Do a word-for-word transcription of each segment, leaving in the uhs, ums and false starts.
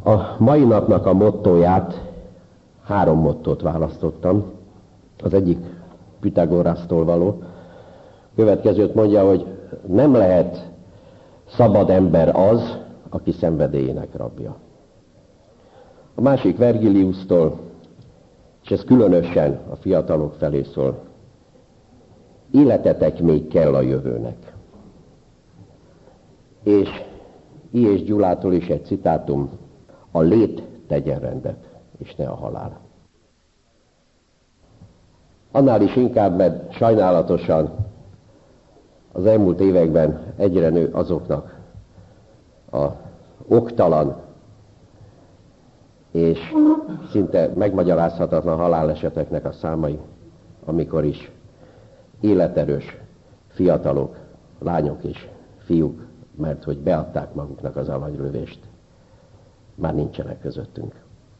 A mai napnak a mottóját, három mottót választottam. Az egyik Püthagorasztól való. Következőt mondja, hogy nem lehet szabad ember az, aki szenvedélyének rabja. A másik Vergiliustól, és ez különösen a fiatalok felé szól. Életetek még kell a jövőnek. És I. és Gyulától is egy citátum, a lét tegyen rendet, és ne a halál. Annál is inkább, mert sajnálatosan az elmúlt években egyre nő azoknak a oktalan és szinte megmagyarázhatatlan haláleseteknek a számai, amikor is életerős fiatalok, lányok és fiúk, mert hogy beadták maguknak az aranylövést, már nincsenek közöttünk.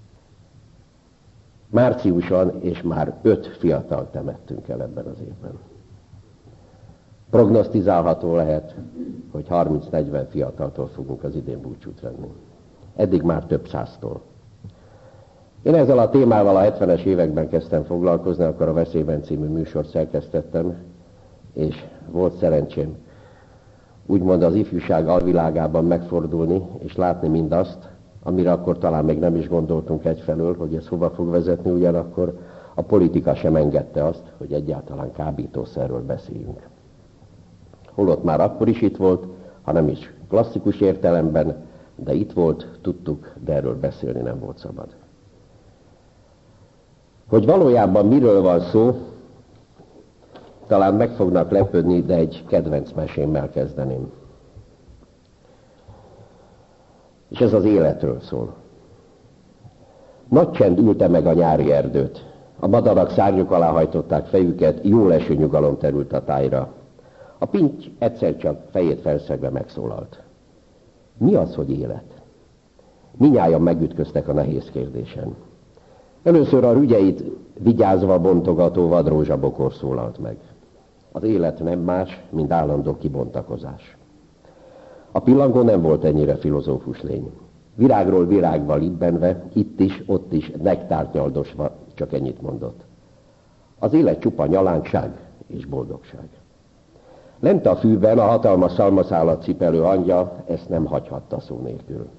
Március van, és már öt fiatal temettünk el ebben az évben. Prognosztizálható lehet, hogy harminc-negyven fiataltól fogunk az idén búcsút venni. Eddig már több száztól. Én ezzel a témával a hetvenes években kezdtem foglalkozni, akkor a Veszélyben című műsort szerkesztettem, és volt szerencsém úgymond az ifjúság alvilágában megfordulni, és látni mindazt, amire akkor talán még nem is gondoltunk egyfelől, hogy ez hova fog vezetni, ugyanakkor a politika sem engedte azt, hogy egyáltalán kábítószerről beszéljünk. Holott már akkor is itt volt, ha nem is klasszikus értelemben, de itt volt, tudtuk, de erről beszélni nem volt szabad. Hogy valójában miről van szó, talán meg fognak lepődni, de egy kedvenc mesémmel kezdeném. És ez az életről szól. Nagy csend ülte meg a nyári erdőt. A madarak szárnyuk alá hajtották fejüket, jó leső nyugalom terült a tájra. A pinty egyszer csak fejét felszegve megszólalt. Mi az, hogy élet? Mindnyájan megütköztek a nehéz kérdésen. Először a rügyeit vigyázva bontogató vadrózsabokor szólalt meg. Az élet nem más, mint állandó kibontakozás. A pillangó nem volt ennyire filozófus lény. Virágról virágba libbenve, itt is, ott is, nektárt nyaldosva, csak ennyit mondott. Az élet csupa nyalánkság és boldogság. Lent a fűben a hatalmas szalmaszálat cipelő angyal ezt nem hagyhatta szó nélkül.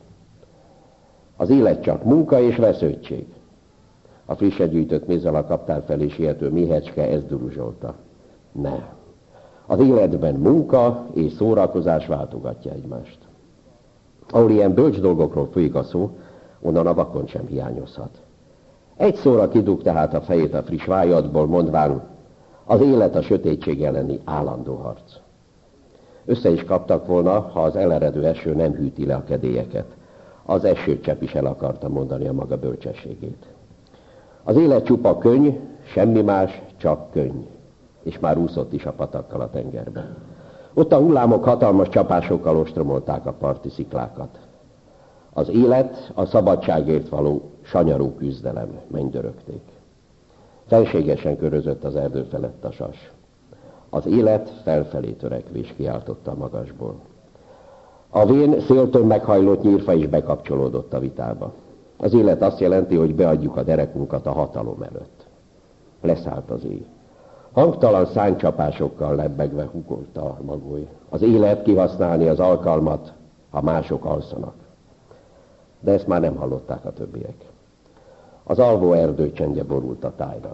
Az élet csak munka és vesződtség. A frissen gyűjtött mézzel a kaptár felé siető méhecske ezt duruzsolta. Ne. Az életben munka és szórakozás váltogatja egymást. Ahol ilyen bölcs dolgokról folyik a szó, onnan a vakon sem hiányozhat. Egy szóra kidug tehát a fejét a friss vájadból, mondván, az élet a sötétség elleni állandó harc. Össze is kaptak volna, ha az eleredő eső nem hűti le a kedélyeket. Az esőcsepp is el akarta mondani a maga bölcsességét. Az élet csupa könny, semmi más, csak könny. És már úszott is a patakkal a tengerben. Ott a hullámok hatalmas csapásokkal ostromolták a parti sziklákat. Az élet a szabadságért való sanyarú küzdelem, mennydörögték. Fenségesen körözött az erdő felett a sas. Az élet felfelé törekvés, kiáltotta a magasból. A vén széltől meghajlott nyírfa is bekapcsolódott a vitába. Az élet azt jelenti, hogy beadjuk a derekunkat a hatalom előtt. Leszállt az éj. Hangtalan száncsapásokkal lebbegve hugolta a magoly. Az élet kihasználni az alkalmat, ha mások alszanak. De ezt már nem hallották a többiek. Az alvó erdő csendje borult a tájra.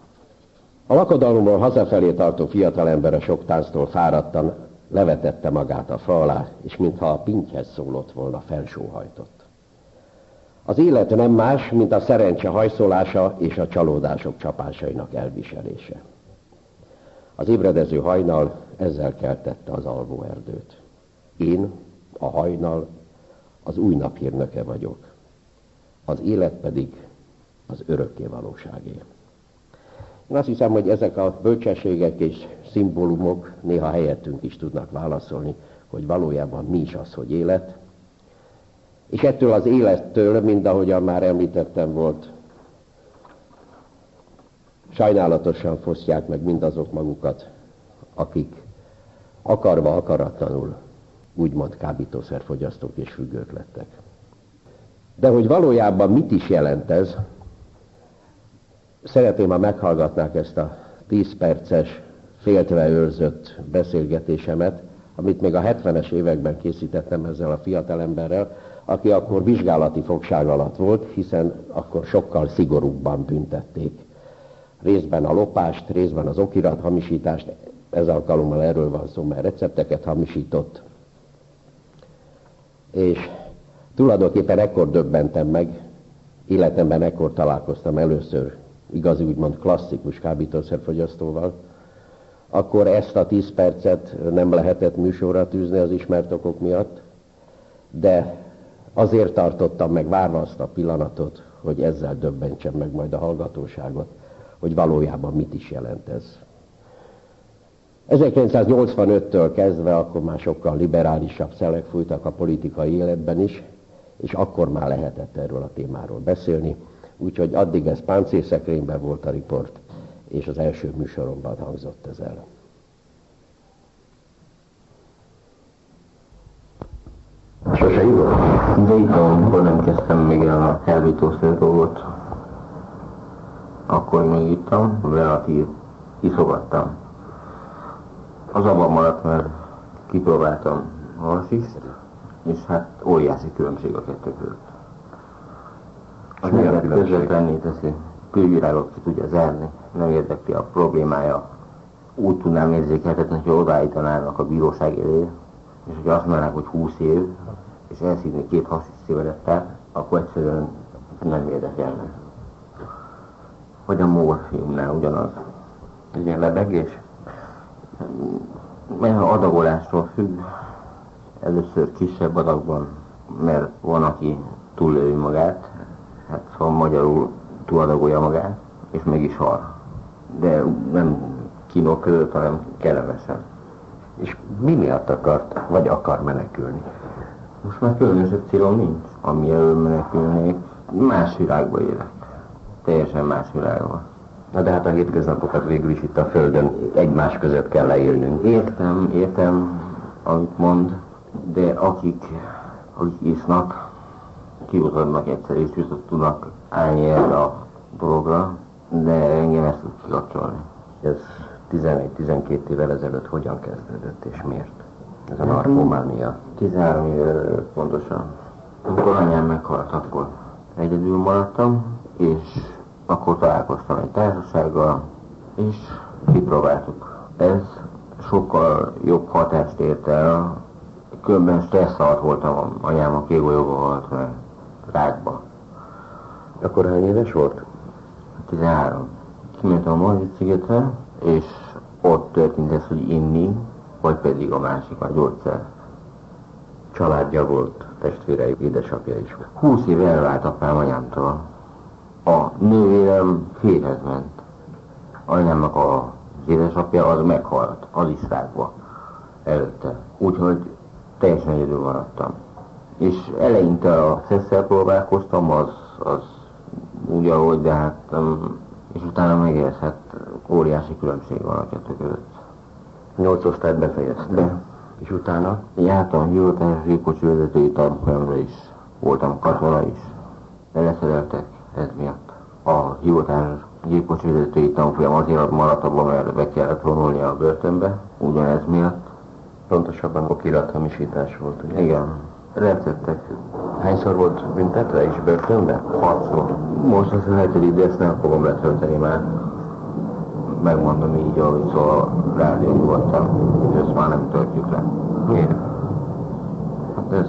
A lakodalomról hazafelé tartó fiatalember a sok tánctól fáradtan levetette magát a fa alá, és mintha a pintyhez szólott volna, felsóhajtott. Az élet nem más, mint a szerencse hajszolása és a csalódások csapásainak elviselése. Az ébredező hajnal ezzel keltette az alvó erdőt. Én, a hajnal, az új nap hírnöke vagyok. Az élet pedig az örökké valóságé. Én azt hiszem, hogy ezek a bölcsességek és szimbólumok néha helyettünk is tudnak válaszolni, hogy valójában mi is az, hogy élet. És ettől az élettől, mind ahogyan már említettem volt, sajnálatosan fosztják meg mindazok magukat, akik akarva akaratlanul úgymond kábítószerfogyasztók és függők lettek. De hogy valójában mit is jelent ez, szeretném, ha meghallgatnák ezt a tíz perces, féltve őrzött beszélgetésemet, amit még a hetvenes években készítettem ezzel a fiatalemberrel, aki akkor vizsgálati fogság alatt volt, hiszen akkor sokkal szigorúbban büntették. Részben a lopást, részben az okirat hamisítást, ez alkalommal erről van szó, mert recepteket hamisított. És tulajdonképpen ekkor döbbentem meg, életemben ekkor találkoztam először igazi úgymond klasszikus kábítószerfogyasztóval, akkor ezt a tíz percet nem lehetett műsorra tűzni az ismert okok miatt, de azért tartottam meg várva azt a pillanatot, hogy ezzel döbbentsem meg majd a hallgatóságot, hogy valójában mit is jelent ez. ezerkilencszáznyolcvanöttől kezdve akkor már sokkal liberálisabb szelek fújtak a politikai életben is, és akkor már lehetett erről a témáról beszélni, úgyhogy addig ez páncélszekrényben volt a riport, és az első műsoromban hangzott ez el. Sose írok? De itt, amikor nem kezdtem még el a kábítószer dolgot, akkor még ittam, relatív kiszogattam. Az abban maradt, mert kipróbáltam a hasist, és hát óriási különbség a kettő között. Az nevet közvetlenné teszi, külvirágot ki tudja zárni, nem érdekli a problémája. Úgy tudnám érzékeltetni, hogy odaállítanának a bíróság elé, és hogy azt mondanák, hogy húsz év, és elszívni két hasist cigarettát, akkor egyszerűen nem érdekelne. Vagy a morfiumnál ugyanaz. Ilyen lebegés? Mert a adagolástól függ, először kisebb adagban, mert van, aki túllői magát, hát szóval magyarul túladagolja magát, és meg is hal. De nem kínok között, hanem kellemesen. És mi miatt akart, vagy akar menekülni? Most már különösebb célom nincs, ami elől menekülnék. Más világba élek. Teljesen más világban. Na de hát a hétköznapokat végül is itt a Földön egymás között kell leélnünk. Értem, értem, amit mond, de akik, akik isznak, kiutadnak egyszer és vissza tudnak állni erre a dologra, de engem ezt tud kikapcsolni. Ez tizenegy-tizenkét évvel ezelőtt hogyan kezdődött és miért? Ez a narkománia. tizenhárom évvel ezelőtt pontosan. Amikor anyám meghalt, akkor egyedül maradtam, és akkor találkoztam egy társasággal, és kipróbáltuk. Ez sokkal jobb hatást ért el, különben stressz alatt voltam, anyám a kégolyóba halt meg, rákba. Akkor hány éves volt? tizenhárom. Kimentem a Margit szigetre, és ott történt ez, hogy inni, vagy pedig a másik, a gyógyszer. Családja volt, testvérei, édesapja is. Húsz éve elvált apám anyámtól. A nővérem férhez ment. Anyámnak az édesapja az meghalt, az is rákba előtte. Úgyhogy teljesen egyedül maradtam. És eleinte a szesszel próbálkoztam, az, az úgy ahogy, de hát um, és utána megérezhet, óriási különbség van a kettő között. Nyolc osztályt befejeztem. De. És utána? Jártam hivatalos gépkocsi vezetői tanfolyamra is, voltam katona is, de leszereltek ez miatt. A hivatalos gépkocsi vezetői tanfolyam azért maradt abban, mert be kellett vonulni a börtönbe, ugyanez miatt. Pontosabban okirathamisítás volt, ugye? Igen, receptek. Hányszor volt büntetve és börtönbe? Hatszor. Most az a hetedik, de ezt nem fogom letölteni már. Megmondom így, ahogy szól a rádió nyugodtan, hogy ezt már nem töltjük le. Miért? Hát ez...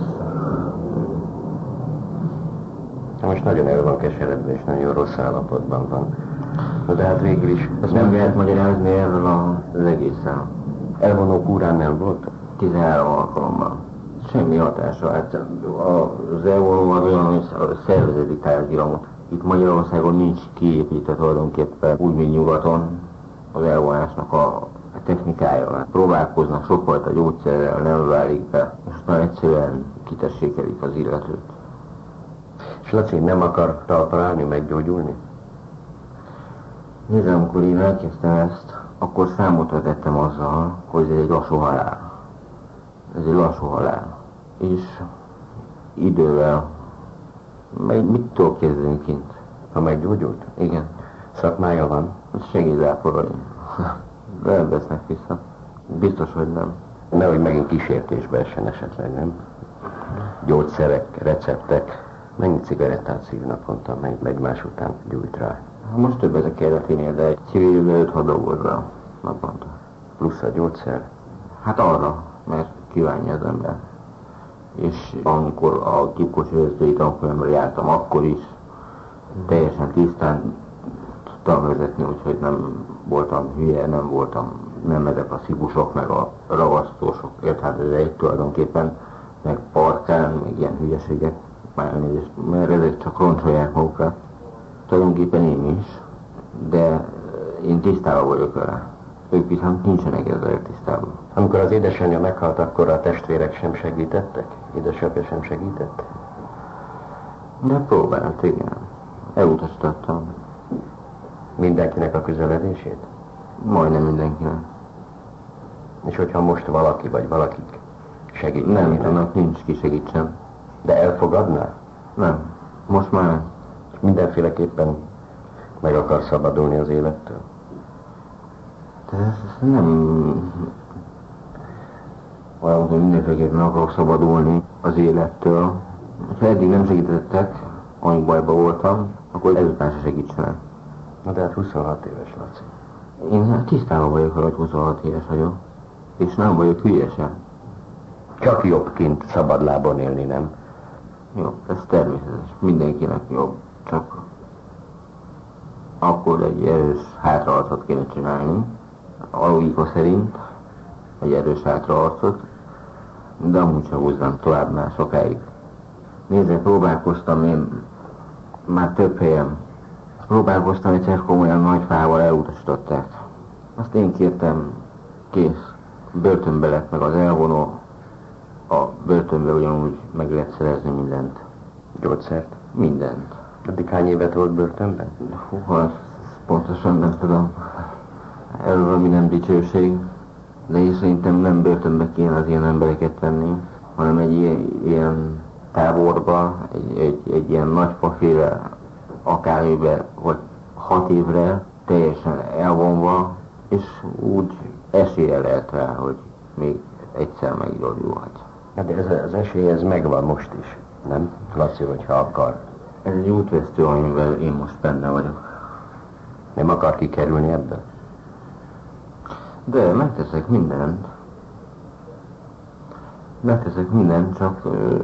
Most nagyon el van keseredve és nagyon rossz állapotban van. De hát végül is... Ezt nem lehet magyarázni erről az egészen. Elvonó kúrán nem volt? tizenhárom alkalommal. Semmi hatása. Hát az elvonó az olyan, hogy szervezeti tárgyalomot. Itt Magyarországon nincs kiépített tulajdonképpen úgy, mint nyugaton az elvonásnak a technikája. Próbálkoznak sokfajta gyógyszerrel, nem válik be, és aztán egyszerűen kitessékelik az illetőt. És Laci nem akar találni, meggyógyulni? Nézd, amikor én elkezdtem ezt, akkor számot vetettem azzal, hogy ez egy lassú halál. Ez egy lassú halál. És idővel Meg mit tudok kezdeni kint? Ha meggyógyult? Igen. Szakmája van? Segédzápolani. De nem vesznek vissza. Biztos, hogy nem. Nehogy megint kísértésbe essen esetleg, nem? Gyógyszerek, receptek. Mennyi cigarettát szív naponta, meg egymás után gyújt rá? Most többet a kelleténél, de egy civilbe öt-hat dolgozra naponta. Plusz a gyógyszer? Hát arra, mert kívánja az ember. És amikor a gépkocsi vezetői tanfolyamra jártam, akkor is teljesen tisztán tudtam vezetni, úgyhogy nem voltam hülye, nem voltam, nem ezek a szigusok, meg a ragasztósok, érted, ez egy tulajdonképpen, meg parkán, meg ilyen hülyeségek, már elnézést, mert ezek csak roncsolják magukat. Tulajdonképpen én is, de én tisztában vagyok vele. Ők viszont nincsenek ezzel tisztában. Amikor az édesanyja meghalt, akkor a testvérek sem segítettek? Édesapja sem segített? De próbált, igen. Elutasítottam. Mindenkinek a közeledését? Majdnem mindenkinek. És hogyha most valaki vagy valakik segít? Nem, annak nincs ki segítsem. De elfogadná? Nem. Most már nem. Mindenféleképpen meg akar szabadulni az élettől? De ez nem... Olyan, hogy mindenféleképpen akarok szabadulni az élettől. Ha eddig nem segítettek, amíg bajban voltam, akkor ezután se segítsenek. Na de hát huszonhat éves, Laci. Én tisztában vagyok, hogy huszonhat éves vagyok. És nem vagyok hülye sem. Csak jobb kint szabadlábon élni, nem? Jó, ez természetes. Mindenkinek jobb. Csak akkor egy erős hátraarcot kéne csinálni. A logika szerint egy erős hátraarcot, de amúgy sem húzzám tovább már sokáig. Nézzek, próbálkoztam én már több helyen. Próbálkoztam egyszer komolyan nagy fával, elutasították. Azt én kértem, kész. Börtönbe lett meg az elvonó. A börtönbe ugyanúgy meg lehet szerezni mindent. Gyógyszert? Mindent. Addig hány évet volt börtönben? Hú, azt pontosan nem tudom. Erről valami nem dicsőség. De én szerintem nem börtönbe kéne az ilyen embereket tenni, hanem egy ilyen, ilyen táborba, egy, egy, egy ilyen nagy faféle akármibe, vagy hat évre teljesen elvonva, és úgy esélye lehet rá, hogy még egyszer meggyógyulhat. Hát de ez az esély, ez megvan most is, nem? Laci, hogyha akar. Ez egy útvesztő, amivel én most benne vagyok. Nem akar kikerülni ebből? De megteszek mindent. Megteszek mindent, csak ö,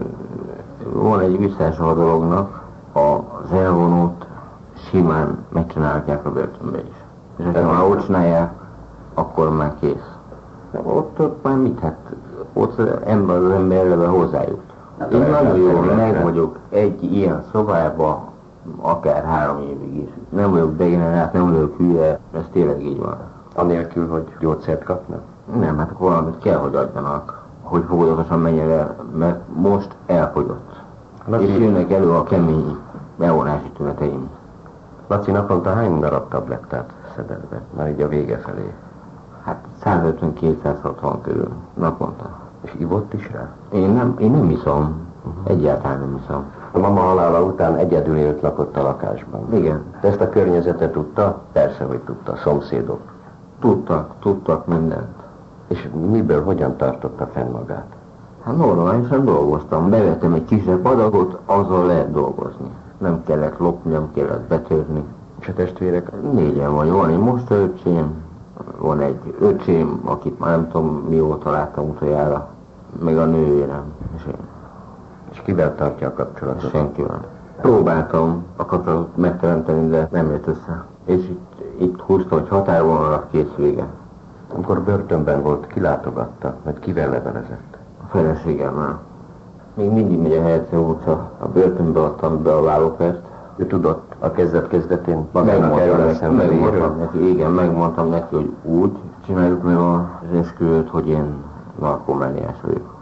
van egy visszása a dolognak, az elvonót simán megcsinálják a börtönbe is. És ha már ott csinálják, akkor már kész. De ott, ott már mit? Hát ott az ember az ember eleve hozzájut. Hát én nagyon jól meg vagyok egy ilyen szobába, akár három évig is. Nem vagyok degenerált, nem vagyok hülye, ez tényleg így van. Anélkül, hogy gyógyszert kapnak? Nem, hát akkor valamit kell, hogy adjanak, hogy fokozatosan menjen el, mert most elfogyott. Laci, és jönnek elő a kemény elvonási tüneteim. Laci, naponta hány darab tablettát szedett be? Már így a vége felé. Hát százötven-kétszázhatvan körül naponta. És ivott is rá? Én nem, én nem iszom. Uh-huh. Egyáltalán nem iszom. A mama halála után egyedül élt, lakott a lakásban. Igen. De ezt a környezetet tudta? Persze, hogy tudta. Szomszédok. Tudtak, tudtak mindent. És miből, hogyan tartotta fenn magát? Hát normálisan dolgoztam. Bevettem egy kisebb adagot, azzal lehet dolgozni. Nem kellett lopni, nem kellett betörni. És a testvérek? Négyen vagy. Van egy most öcsém, van egy öcsém, akit már nem tudom mióta láttam utoljára, meg a nővérem. És én. És kivel tartja a kapcsolatot? Senkivel. Próbáltam a kapcsolatot megteremteni, de nem jött össze. És itt, itt húzta, hogy határvonalra kész vége. Amikor börtönben volt, kilátogatta, vagy kivel levelezett? A feleségemmel. Még mindig megy a Herce utca. A börtönbe adtam be a vállópert. Ő tudott a kezdet-kezdetén magának erről a szenvedélyről? Neki, igen, megmondtam neki, hogy úgy csináljuk meg az esküvőt, hogy én narkomániás vagyok.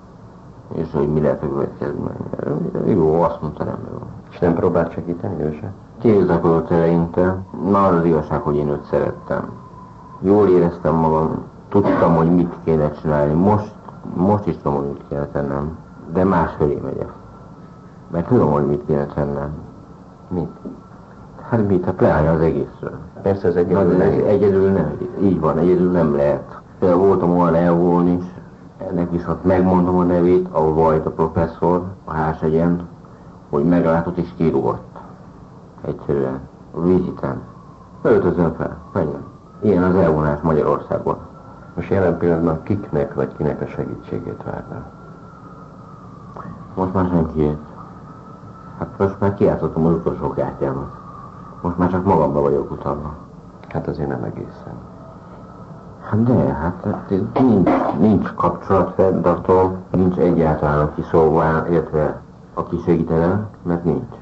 És hogy mi lehet a következmény. Jó, azt mondta, nem jó. És nem próbált segíteni ő se? Kézzakodott eleinte. Na, az igazság, hogy én őt szerettem. Jól éreztem magam, tudtam, hogy mit kéne csinálni. Most, most is tudom, hogy mit kéne tennem. De másfelé megyek. Mert tudom, hogy mit kéne tennem. Mit? Hát mit, hát leállj az egészről. Persze ez egyedül Ez nehéz. egyedül nem, így van, egyedül nem lehet. Például voltam olyan elvón is, ennek viszont megmondom a nevét, ahol volt a professzor, a Hásegyen, hogy meglátott és kirúgott. Egyszerűen, a viziten. Öltözön fel, menjen. Ilyen az elvonás Magyarországon. Most jelen pillanatban kiknek vagy kinek a segítségét várnál? Most már senkiét. Hát most már kijátszottam az utolsó kártyámat. Most már csak magamba vagyok utalva. Hát azért nem egészen. Hát de, hát, hát nincs, nincs kapcsolatfenntartó, nincs egyáltalán aki szóval, illetve aki segítene, mert nincs.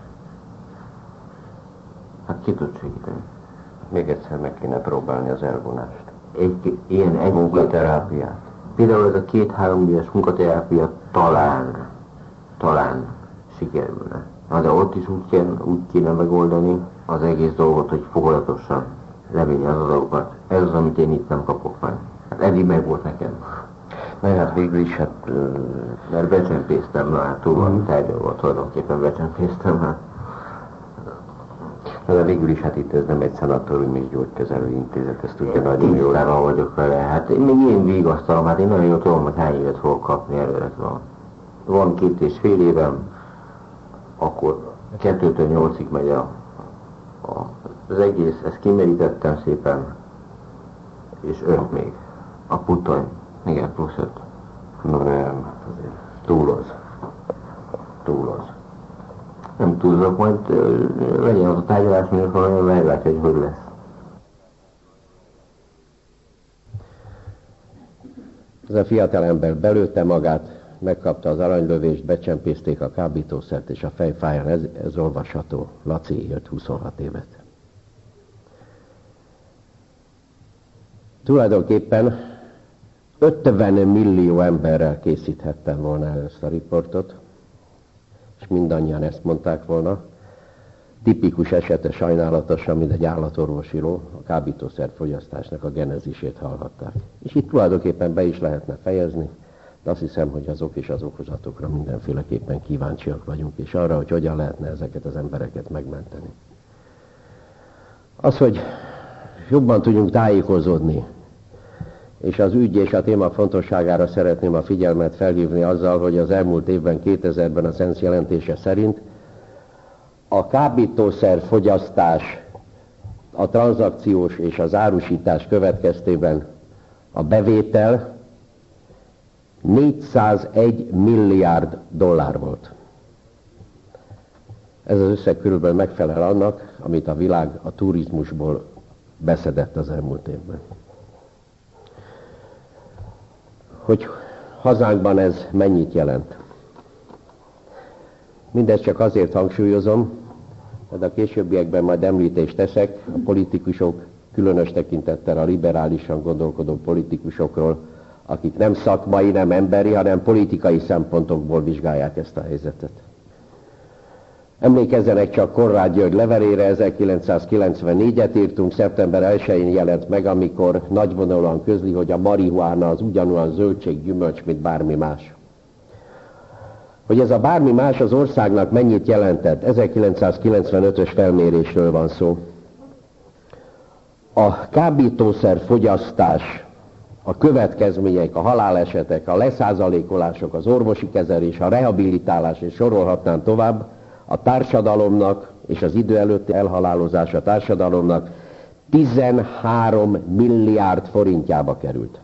Hát ki tud segíteni? Még egyszer meg kéne próbálni az elvonást. Egy, ilyen egy munkaterápiát. Például ez a két-három éves munkaterápia talán, talán sikerülne. Na de ott is úgy kéne, úgy kéne megoldani az egész dolgot, hogy fokozatosan levinni az adatokat. Ez az, amit én itt nem kapok meg. Hát eddig meg volt nekem. Na hát végül is, hát... Mert becsempésztem, na hát túl van tárgyalva, tulajdonképpen becsempésztem, hát. De végül is, hát itt ez nem egy szanatórium és gyógykezelő intézet, ezt tudja nagyon jól. Tisztában vagyok vele, hát én még én vigasztalom, hát én nagyon jól tudom, hogy hány évet fogok kapni előre tudom. Van két és fél évem, akkor kettőtől nyolcig megy a, a, az egész, ezt kimerítettem szépen, és öt még. A puttony, igen, plusz öt. No nem, hát azért túloz. Túloz. Nem túlzok, majd uh, legyen az a tárgyalás, mikor meglátja, hogy hogy lesz. Ez a fiatalember belőtte magát, megkapta az aranylövést, becsempészték a kábítószert, és a fejfáján ez, ez olvasható. Laci élt huszonhat évet. Tulajdonképpen ötven millió emberrel készíthettem volna el ezt a riportot, és mindannyian ezt mondták volna. Tipikus esete sajnálatosan, mint egy állatorvosíró, a kábítószer fogyasztásnak a genezisét hallhatták. És itt tulajdonképpen be is lehetne fejezni, de azt hiszem, hogy azok és az okozatokra mindenféleképpen kíváncsiak vagyunk, és arra, hogy hogyan lehetne ezeket az embereket megmenteni. Az, hogy jobban tudjunk tájékozódni, és az ügy és a téma fontosságára szeretném a figyelmet felhívni azzal, hogy az elmúlt évben, kétezerben a SZENSZ jelentése szerint a kábítószer fogyasztás, a tranzakciós és az árusítás következtében a bevétel négyszázegy milliárd dollár volt. Ez az összeg körülbelül megfelel annak, amit a világ a turizmusból beszedett az elmúlt évben. Hogy hazánkban ez mennyit jelent? Mindezt csak azért hangsúlyozom, hogy a későbbiekben majd említést teszek a politikusok, különös tekintettel a liberálisan gondolkodó politikusokról, akik nem szakmai, nem emberi, hanem politikai szempontokból vizsgálják ezt a helyzetet. Emlékezzenek csak Konrád György levelére, ezerkilencszázkilencvennégyet írtunk, szeptember elsején jelent meg, amikor nagyvonalúan közli, hogy a marihuána az ugyanolyan zöldség, gyümölcs, mint bármi más. Hogy ez a bármi más az országnak mennyit jelentett, ezerkilencszázkilencvenötös felmérésről van szó. A kábítószer fogyasztás, a következmények, a halálesetek, a leszázalékolások, az orvosi kezelés, a rehabilitálás, és sorolhatnám tovább, a társadalomnak és az idő előtti elhalálozás a társadalomnak tizenhárom milliárd forintjába került.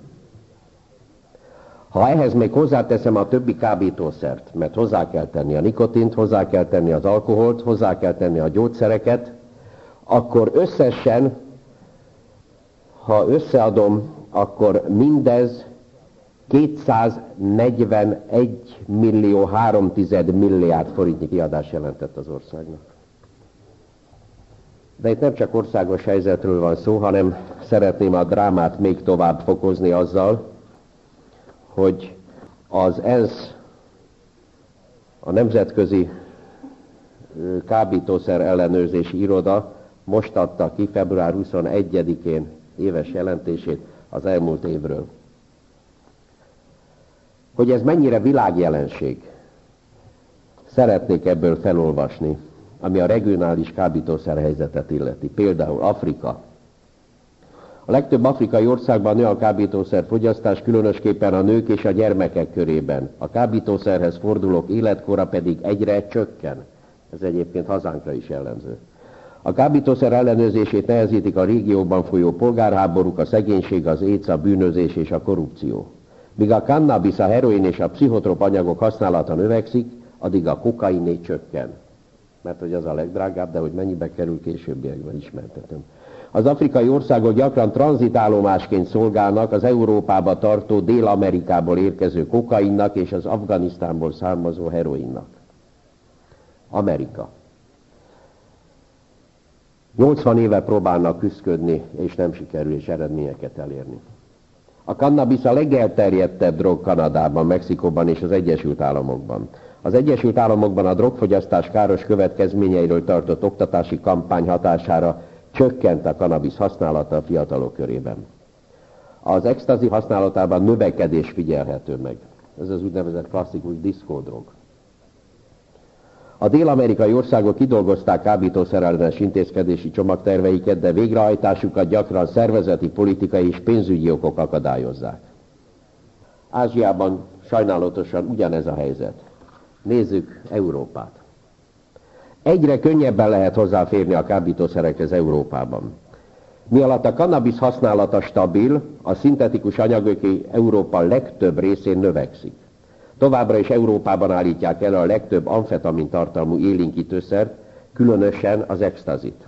Ha ehhez még hozzáteszem a többi kábítószert, mert hozzá kell tenni a nikotint, hozzá kell tenni az alkoholt, hozzá kell tenni a gyógyszereket, akkor összesen, ha összeadom, akkor mindez kétszáznegyvenegy millió háromtized milliárd forintnyi kiadás jelentett az országnak. De itt nem csak országos helyzetről van szó, hanem szeretném a drámát még tovább fokozni azzal, hogy az ENSZ, a Nemzetközi Kábítószer Ellenőrzési Iroda most adta ki február huszonegyedikén éves jelentését az elmúlt évről. Hogy ez mennyire világjelenség. Szeretnék ebből felolvasni, ami a regionális kábítószer helyzetet illeti. Például Afrika. A legtöbb afrikai országban nő a kábítószer fogyasztás, különösképpen a nők és a gyermekek körében. A kábítószerhez fordulók életkora pedig egyre csökken. Ez egyébként hazánkra is jellemző. A kábítószer ellenőrzését nehezítik a régióban folyó polgárháborúk, a szegénység, az éjsz, a bűnözés és a korrupció. Míg a kannabis, a heroin és a pszichotrop anyagok használata növekszik, addig a kokainé csökken. Mert hogy az a legdrágább, de hogy mennyibe kerül, későbbiekben ismertetem. Az afrikai országok gyakran tranzitállomásként szolgálnak az Európába tartó Dél-Amerikából érkező kokainnak és az Afganisztánból származó heroinnak. Amerika. nyolcvan éve próbálnak küszködni, és nem sikerül, és eredményeket elérni. A kannabis a legelterjedtebb drog Kanadában, Mexikóban és az Egyesült Államokban. Az Egyesült Államokban a drogfogyasztás káros következményeiről tartott oktatási kampány hatására csökkent a kannabis használata a fiatalok körében. Az extazi használatában növekedés figyelhető meg. Ez az úgynevezett klasszikus diszkódrog. A dél-amerikai országok kidolgozták kábítószerellenes intézkedési csomagterveiket, de végrehajtásukat gyakran szervezeti, politikai és pénzügyi okok akadályozzák. Ázsiában sajnálatosan ugyanez a helyzet. Nézzük Európát. Egyre könnyebben lehet hozzáférni a kábítószerekhez Európában. Mi alatt a kannabis használata stabil, a szintetikus anyagok Európa legtöbb részén növekszik. Továbbra is Európában állítják el a legtöbb amfetamin tartalmú élénkítőszert, különösen az extazit.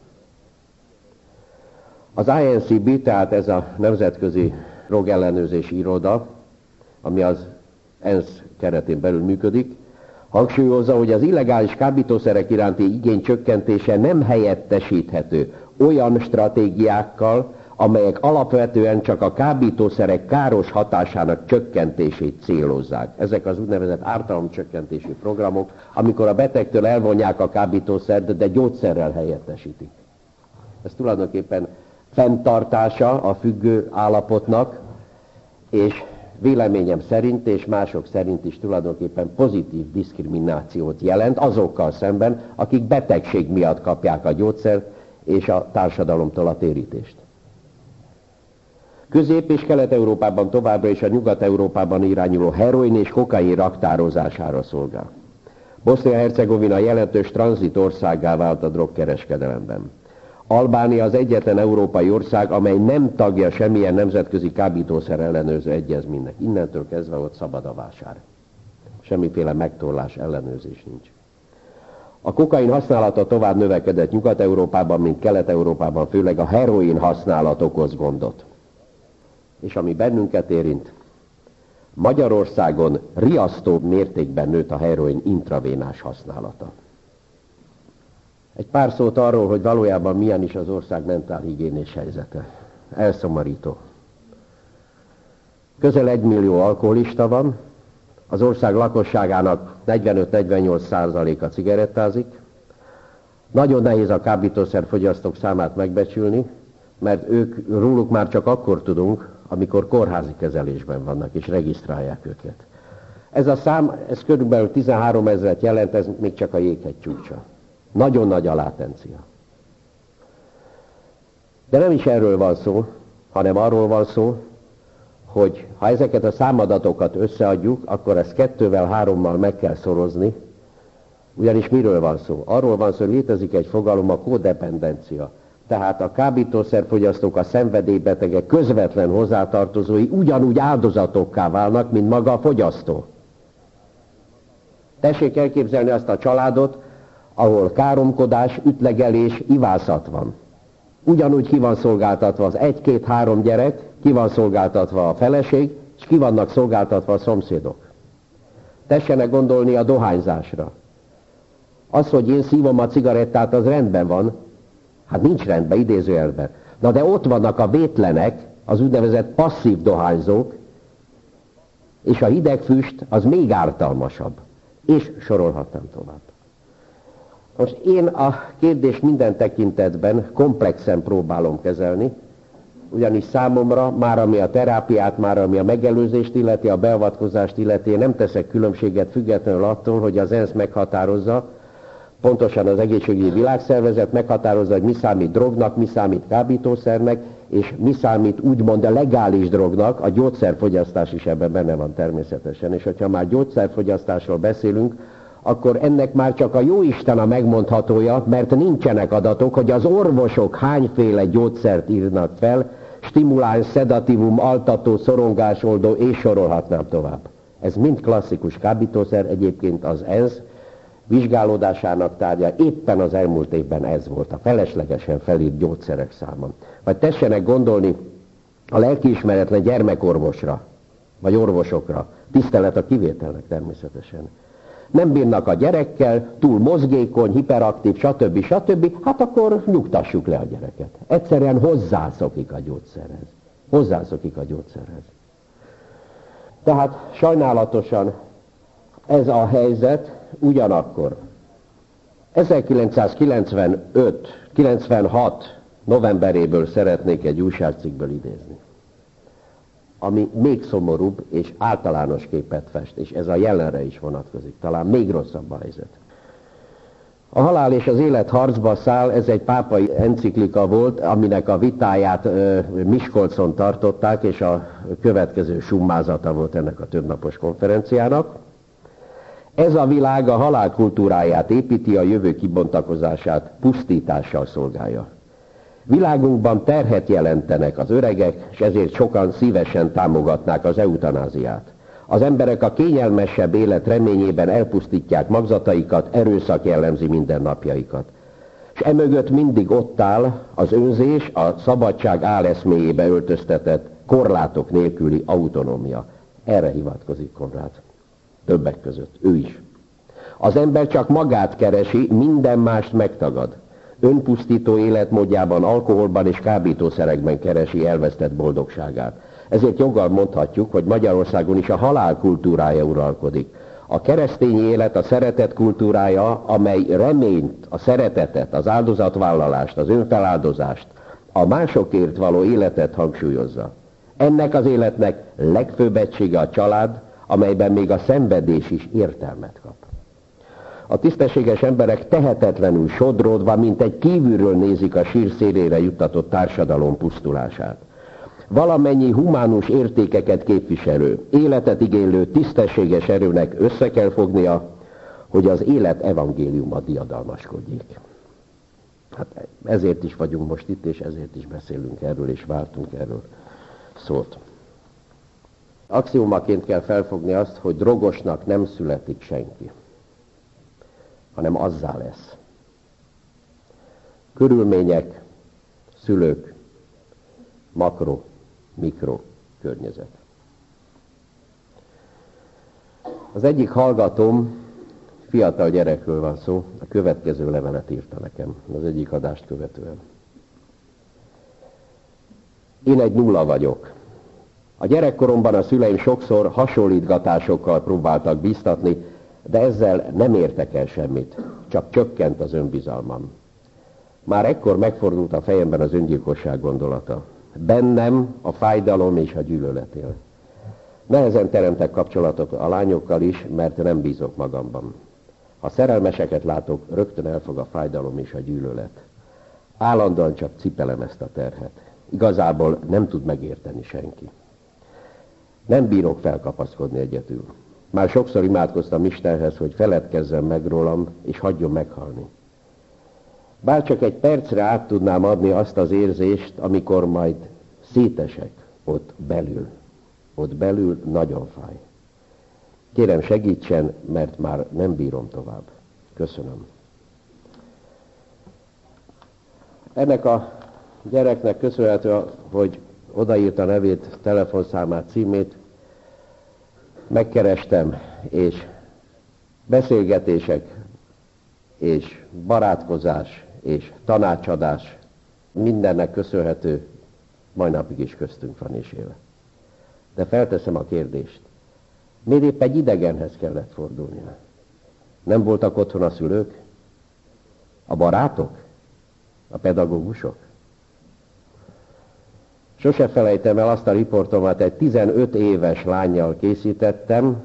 Az I N C B, tehát ez a Nemzetközi Drogellenőrzési Iroda, ami az ENSZ keretén belül működik, hangsúlyozza, hogy az illegális kábítószerek iránti igény csökkentése nem helyettesíthető olyan stratégiákkal, amelyek alapvetően csak a kábítószerek káros hatásának csökkentését célozzák. Ezek az úgynevezett ártalomcsökkentési programok, amikor a betegtől elvonják a kábítószert, de gyógyszerrel helyettesítik. Ez tulajdonképpen fenntartása a függő állapotnak, és véleményem szerint és mások szerint is tulajdonképpen pozitív diszkriminációt jelent azokkal szemben, akik betegség miatt kapják a gyógyszert és a társadalomtól a térítést. Közép- és Kelet-Európában továbbra is a Nyugat-Európában irányuló heroin és kokain raktározására szolgál. Bosznia-Hercegovina jelentős tranzitországgá vált a drogkereskedelemben. Albánia az egyetlen európai ország, amely nem tagja semmilyen nemzetközi kábítószer ellenőrző egyezménynek. Innentől kezdve ott szabad a vásár. Semmiféle megtorlás, ellenőrzés nincs. A kokain használata tovább növekedett Nyugat-Európában, mint Kelet-Európában, főleg a heroin használat okoz gondot. És ami bennünket érint, Magyarországon riasztó mértékben nőtt a heroin intravénás használata. Egy pár szót arról, hogy valójában milyen is az ország mentálhigiénés helyzete. Elszomorító. Közel egy millió alkoholista van, az ország lakosságának negyvenöt-negyvennyolc százaléka cigarettázik. Nagyon nehéz a kábítószerfogyasztók számát megbecsülni, mert ők, róluk már csak akkor tudunk, amikor kórházi kezelésben vannak, és regisztrálják őket. Ez a szám, ez körülbelül tizenhárom ezret jelent, ez még csak a jéghegy csúcsa. Nagyon nagy a látencia. De nem is erről van szó, hanem arról van szó, hogy ha ezeket a számadatokat összeadjuk, akkor ezt kettővel, hárommal meg kell szorozni, ugyanis miről van szó? Arról van szó, hogy létezik egy fogalom, a kódependencia. Tehát a kábítószerfogyasztók, a szenvedélybetegek közvetlen hozzátartozói ugyanúgy áldozatokká válnak, mint maga a fogyasztó. Tessék elképzelni azt a családot, ahol káromkodás, ütlegelés, ivászat van. Ugyanúgy ki van szolgáltatva az egy-két-három gyerek, ki van szolgáltatva a feleség, és ki vannak szolgáltatva a szomszédok. Tessenek gondolni a dohányzásra. Az, hogy én szívom a cigarettát, az rendben van. Hát nincs rendben, idézőjelben. Na de ott vannak a vétlenek, az úgynevezett passzív dohányzók, és a hideg füst az még ártalmasabb. És sorolhatnám tovább. Most én a kérdést minden tekintetben komplexen próbálom kezelni, ugyanis számomra, már ami a terápiát, már ami a megelőzést illeti, a beavatkozást illeti, én nem teszek különbséget függetlenül attól, hogy az ENSZ meghatározza, pontosan az Egészségügyi Világszervezet meghatározza, hogy mi számít drognak, mi számít kábítószernek, és mi számít úgymond a legális drognak, a gyógyszerfogyasztás is ebben benne van természetesen. És hogyha már gyógyszerfogyasztásról beszélünk, akkor ennek már csak a jóisten a megmondhatója, mert nincsenek adatok, hogy az orvosok hányféle gyógyszert írnak fel, stimuláns, szedatívum, altató, szorongásoldó, és sorolhatnám tovább. Ez mind klasszikus kábítószer, egyébként az ENSZ vizsgálódásának tárgya éppen az elmúlt évben ez volt, a feleslegesen felírt gyógyszerek száma. Vagy tessenek gondolni a lelkiismeretlen gyermekorvosra, vagy orvosokra, tisztelet a kivételnek természetesen. Nem bírnak a gyerekkel, túl mozgékony, hiperaktív, stb. stb. Hát akkor nyugtassuk le a gyereket. Egyszerűen hozzászokik a gyógyszerhez. Hozzászokik a gyógyszerhez. Tehát sajnálatosan ez a helyzet, ugyanakkor ezerkilencszázkilencvenöt kilencvenhat novemberéből szeretnék egy újságcikkből idézni, ami még szomorúbb és általános képet fest, és ez a jelenre is vonatkozik, talán még rosszabb a helyzet. A halál és az élet harcba száll, ez egy pápai enciklika volt, aminek a vitáját ö, Miskolcon tartották, és a következő summázata volt ennek a többnapos konferenciának. Ez a világ a halál kultúráját építi, a jövő kibontakozását pusztítással szolgálja. Világunkban terhet jelentenek az öregek, és ezért sokan szívesen támogatnák az eutanáziát. Az emberek a kényelmesebb élet reményében elpusztítják magzataikat, erőszak jellemzi mindennapjaikat. És emögött mindig ott áll az önzés, a szabadság áleszméjébe öltöztetett, korlátok nélküli autonómia. Erre hivatkozik Konrád. Többek között, ő is. Az ember csak magát keresi, minden mást megtagad. Önpusztító életmódjában, alkoholban és kábítószerekben keresi elvesztett boldogságát. Ezért joggal mondhatjuk, hogy Magyarországon is a halál kultúrája uralkodik. A keresztény élet a szeretet kultúrája, amely reményt, a szeretetet, az áldozatvállalást, az önfeláldozást, a másokért való életet hangsúlyozza. Ennek az életnek legfőbb egysége a család, amelyben még a szenvedés is értelmet kap. A tisztességes emberek tehetetlenül sodródva, mint egy kívülről nézik a sír szélére juttatott társadalom pusztulását. Valamennyi humánus értékeket képviselő, életet igénylő, tisztességes erőnek össze kell fognia, hogy az élet evangéliuma diadalmaskodjék. Hát ezért is vagyunk most itt, és ezért is beszélünk erről, és váltunk erről szót. Axiómaként kell felfogni azt, hogy drogosnak nem születik senki, hanem azzá lesz. Körülmények, szülők, makro, mikro környezet. Az egyik hallgatóm, fiatal gyerekről van szó, a következő levelet írta nekem, az egyik adást követően. Én egy nulla vagyok. A gyerekkoromban a szüleim sokszor hasonlítgatásokkal próbáltak bíztatni, de ezzel nem értek el semmit, csak csökkent az önbizalmam. Már ekkor megfordult a fejemben az öngyilkosság gondolata. Bennem a fájdalom és a gyűlölet él. Nehezen teremtek kapcsolatot a lányokkal is, mert nem bízok magamban. Ha szerelmeseket látok, rögtön elfog a fájdalom és a gyűlölet. Állandóan csak cipelem ezt a terhet. Igazából nem tud megérteni senki. Nem bírok felkapaszkodni egyedül. Már sokszor imádkoztam Istenhez, hogy feledkezzen meg rólam, és hagyjon meghalni. Bár csak egy percre át tudnám adni azt az érzést, amikor majd szétesek ott belül. Ott belül nagyon fáj. Kérem, segítsen, mert már nem bírom tovább. Köszönöm. Ennek a gyereknek köszönhető, hogy odaírta a nevét, telefonszámát, címét, megkerestem, és beszélgetések, és barátkozás, és tanácsadás mindennek köszönhető, mai napig is köztünk van és él. De felteszem a kérdést, miért épp egy idegenhez kellett fordulnia? Nem voltak otthon a szülők? A barátok? A pedagógusok? Sose felejtem el azt a riportomat, egy tizenöt éves lánnyal készítettem,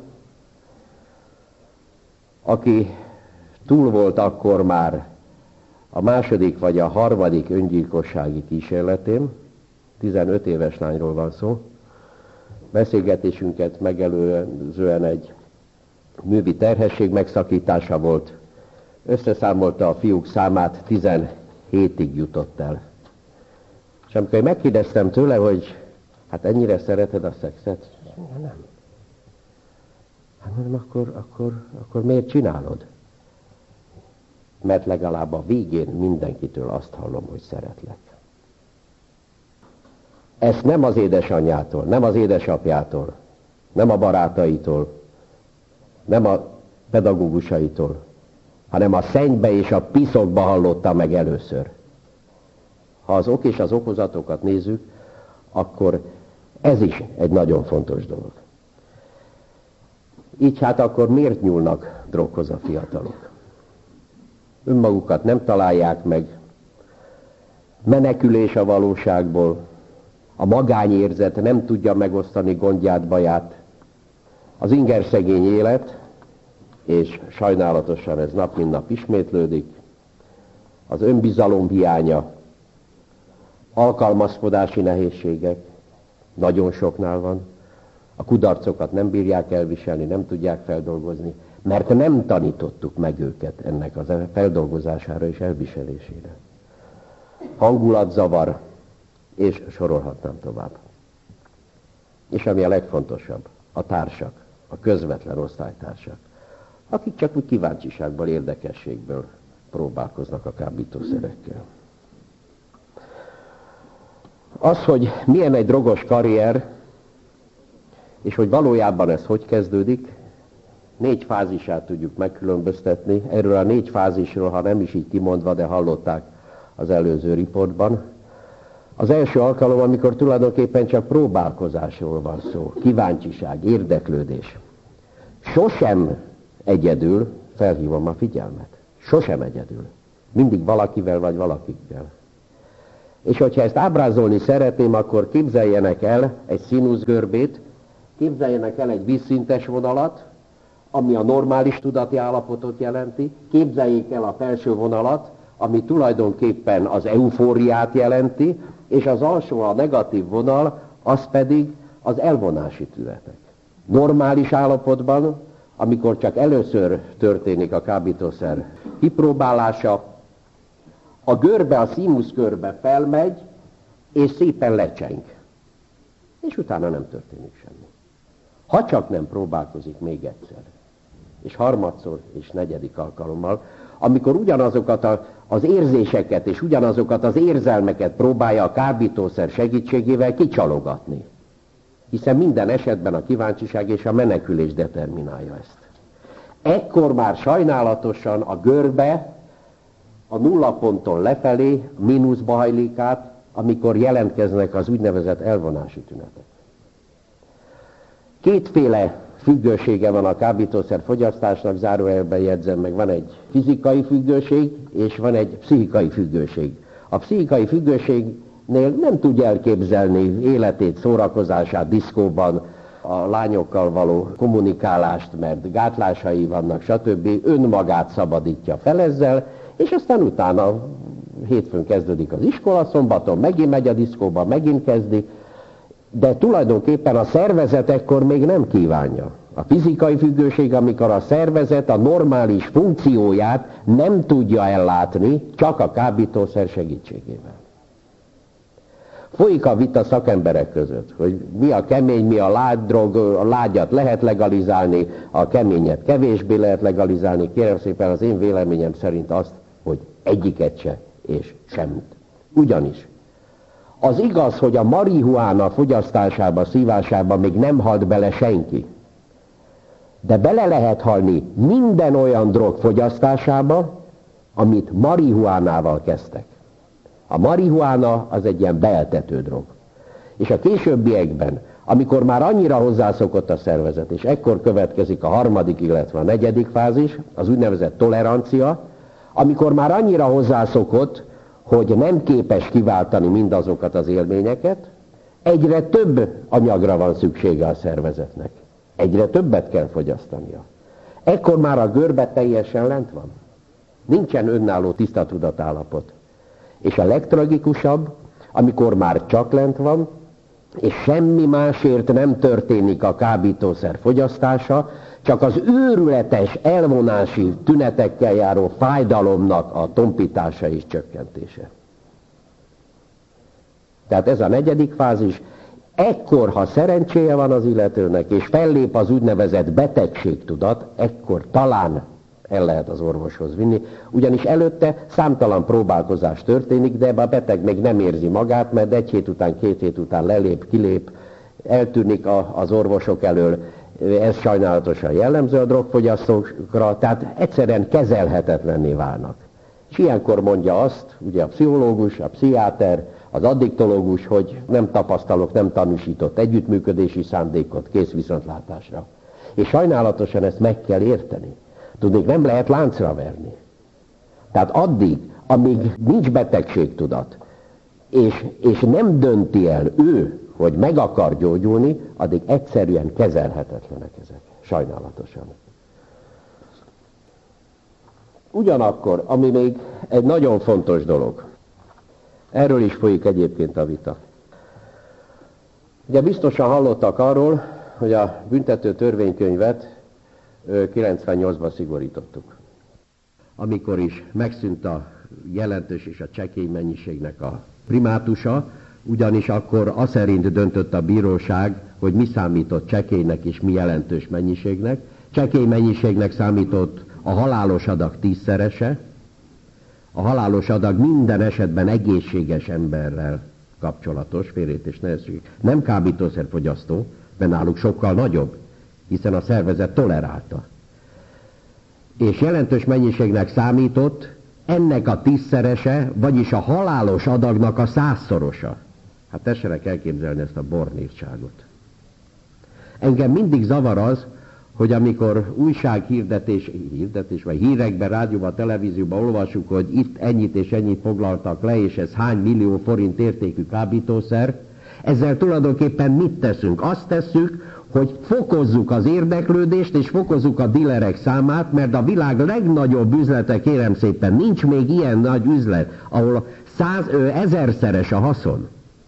aki túl volt akkor már a második vagy a harmadik öngyilkossági kísérletén. tizenöt éves lányról van szó. Beszélgetésünket megelőzően egy művi terhesség megszakítása volt. Összeszámolta a fiúk számát, tizenhétig jutott el. És amikor én megkérdeztem tőle, hogy hát ennyire szereted a szexet? Nem. Hát mondom, akkor, akkor, akkor miért csinálod? Mert legalább a végén mindenkitől azt hallom, hogy szeretlek. Ezt nem az édesanyjától, nem az édesapjától, nem a barátaitól, nem a pedagógusaitól, hanem a szennybe és a piszokba hallotta meg először. Ha az ok és az okozatokat nézzük, akkor ez is egy nagyon fontos dolog. Így hát akkor miért nyúlnak droghoz a fiatalok? Önmagukat nem találják meg, menekülés a valóságból, a magányérzet nem tudja megosztani gondját, baját, az ingerszegény élet, és sajnálatosan ez nap mint nap ismétlődik, az önbizalom hiánya, alkalmazkodási nehézségek, nagyon soknál van, a kudarcokat nem bírják elviselni, nem tudják feldolgozni, mert nem tanítottuk meg őket ennek a feldolgozására és elviselésére. Hangulatzavar, és sorolhatnám tovább. És ami a legfontosabb, a társak, a közvetlen osztálytársak, akik csak úgy kíváncsiságból, érdekességből próbálkoznak a kábítószerekkel. Az, hogy milyen egy drogos karrier, és hogy valójában ez hogy kezdődik, négy fázisát tudjuk megkülönböztetni. Erről a négy fázisról, ha nem is így kimondva, de hallották az előző riportban. Az első alkalom, amikor tulajdonképpen csak próbálkozásról van szó, kíváncsiság, érdeklődés. Sosem egyedül, felhívom a figyelmet, sosem egyedül. Mindig valakivel vagy valakikkel. És hogyha ezt ábrázolni szeretném, akkor képzeljenek el egy színuszgörbét, képzeljenek el egy vízszintes vonalat, ami a normális tudati állapotot jelenti, képzeljék el a felső vonalat, ami tulajdonképpen az eufóriát jelenti, és az alsó, a negatív vonal, az pedig az elvonási tünetek. Normális állapotban, amikor csak először történik a kábítószer kipróbálása, a görbe, a színuszkörbe felmegy, és szépen lecseng. És utána nem történik semmi. Ha csak nem próbálkozik még egyszer, és harmadszor, és negyedik alkalommal, amikor ugyanazokat a, az érzéseket és ugyanazokat az érzelmeket próbálja a kábítószer segítségével kicsalogatni. Hiszen minden esetben a kíváncsiság és a menekülés determinálja ezt. Ekkor már sajnálatosan a görbe a nulla ponton lefelé mínuszba hajlik át, amikor jelentkeznek az úgynevezett elvonási tünetek. Kétféle függősége van a kábítószer fogyasztásnak, zárójelben jegyzem meg, van egy fizikai függőség, és van egy pszichikai függőség. A pszichikai függőségnél nem tudja elképzelni életét, szórakozását diszkóban, a lányokkal való kommunikálást, mert gátlásai vannak, stb. Önmagát szabadítja fel ezzel, és aztán utána hétfőn kezdődik az iskola, szombaton megint megy a diszkóba, megint kezdi, de tulajdonképpen a szervezet ekkor még nem kívánja. A fizikai függőség, amikor a szervezet a normális funkcióját nem tudja ellátni, csak a kábítószer segítségével. Folyik a vita szakemberek között, hogy mi a kemény, mi a lágy drog, a lágyat lehet legalizálni, a keményet kevésbé lehet legalizálni. Kérem szépen, az én véleményem szerint azt, hogy egyiket se, és semmit. Ugyanis az igaz, hogy a marihuána fogyasztásába, szívásába még nem halt bele senki. De bele lehet halni minden olyan drog fogyasztásába, amit marihuánával kezdtek. A marihuána az egy ilyen beeltető drog. És a későbbiekben, amikor már annyira hozzászokott a szervezet, és ekkor következik a harmadik, illetve a negyedik fázis, az úgynevezett tolerancia, amikor már annyira hozzászokott, hogy nem képes kiváltani mindazokat az élményeket, Egyre több anyagra van szüksége a szervezetnek. Egyre többet kell fogyasztania. Ekkor már a görbe teljesen lent van. Nincsen önálló tiszta tudatállapot. És a legtragikusabb, amikor már csak lent van, és semmi másért nem történik a kábítószer fogyasztása, csak az őrületes elvonási tünetekkel járó fájdalomnak a tompítása és csökkentése. Tehát ez a negyedik fázis. Ekkor, ha szerencséje van az illetőnek, és fellép az úgynevezett betegségtudat, ekkor talán el lehet az orvoshoz vinni, ugyanis előtte számtalan próbálkozás történik, de ebben a beteg még nem érzi magát, mert egy hét után, két hét után lelép, kilép, eltűnik a, az orvosok elől. Ez sajnálatosan jellemző a drogfogyasztókra, tehát egyszerűen kezelhetetlenné válnak. És ilyenkor mondja azt, ugye a pszichológus, a pszichiáter, az addiktológus, hogy nem tapasztalok, nem tanúsított együttműködési szándékot, kész viszontlátásra. És sajnálatosan ezt meg kell érteni. Tudnék, nem lehet láncra verni. Tehát addig, amíg nincs betegségtudat, és, és nem dönti el ő, hogy meg akar gyógyulni, addig egyszerűen kezelhetetlenek ezek. Sajnálatosan. Ugyanakkor, ami még egy nagyon fontos dolog, erről is folyik egyébként a vita. Ugye biztosan hallottak arról, hogy a büntető törvénykönyvet kilencvennyolcban szigorítottuk. Amikor is megszűnt a jelentős és a csekély mennyiségnek a primátusa, ugyanis akkor az szerint döntött a bíróság, hogy mi számított csekélynek és mi jelentős mennyiségnek. Csekély mennyiségnek számított a halálos adag tízszerese, a halálos adag minden esetben egészséges emberrel kapcsolatos, félreértés ne essék, nem kábítószerfogyasztó, mert náluk sokkal nagyobb, hiszen a szervezet tolerálta. És jelentős mennyiségnek számított ennek a tízszerese, vagyis a halálos adagnak a százszorosa. Hát tessenek elképzelni ezt a bornírtságot. Engem mindig zavar az, hogy amikor újsághirdetés, hirdetés, vagy hírekben, rádióban, televízióban olvasjuk, hogy itt ennyit és ennyit foglaltak le, és ez hány millió forint értékű kábítószer, ezzel tulajdonképpen mit teszünk? Azt tesszük, hogy fokozzuk az érdeklődést, és fokozzuk a dilerek számát, mert a világ legnagyobb üzlete, kérem szépen, nincs még ilyen nagy üzlet, ahol száz, ö, ezerszeres a haszon.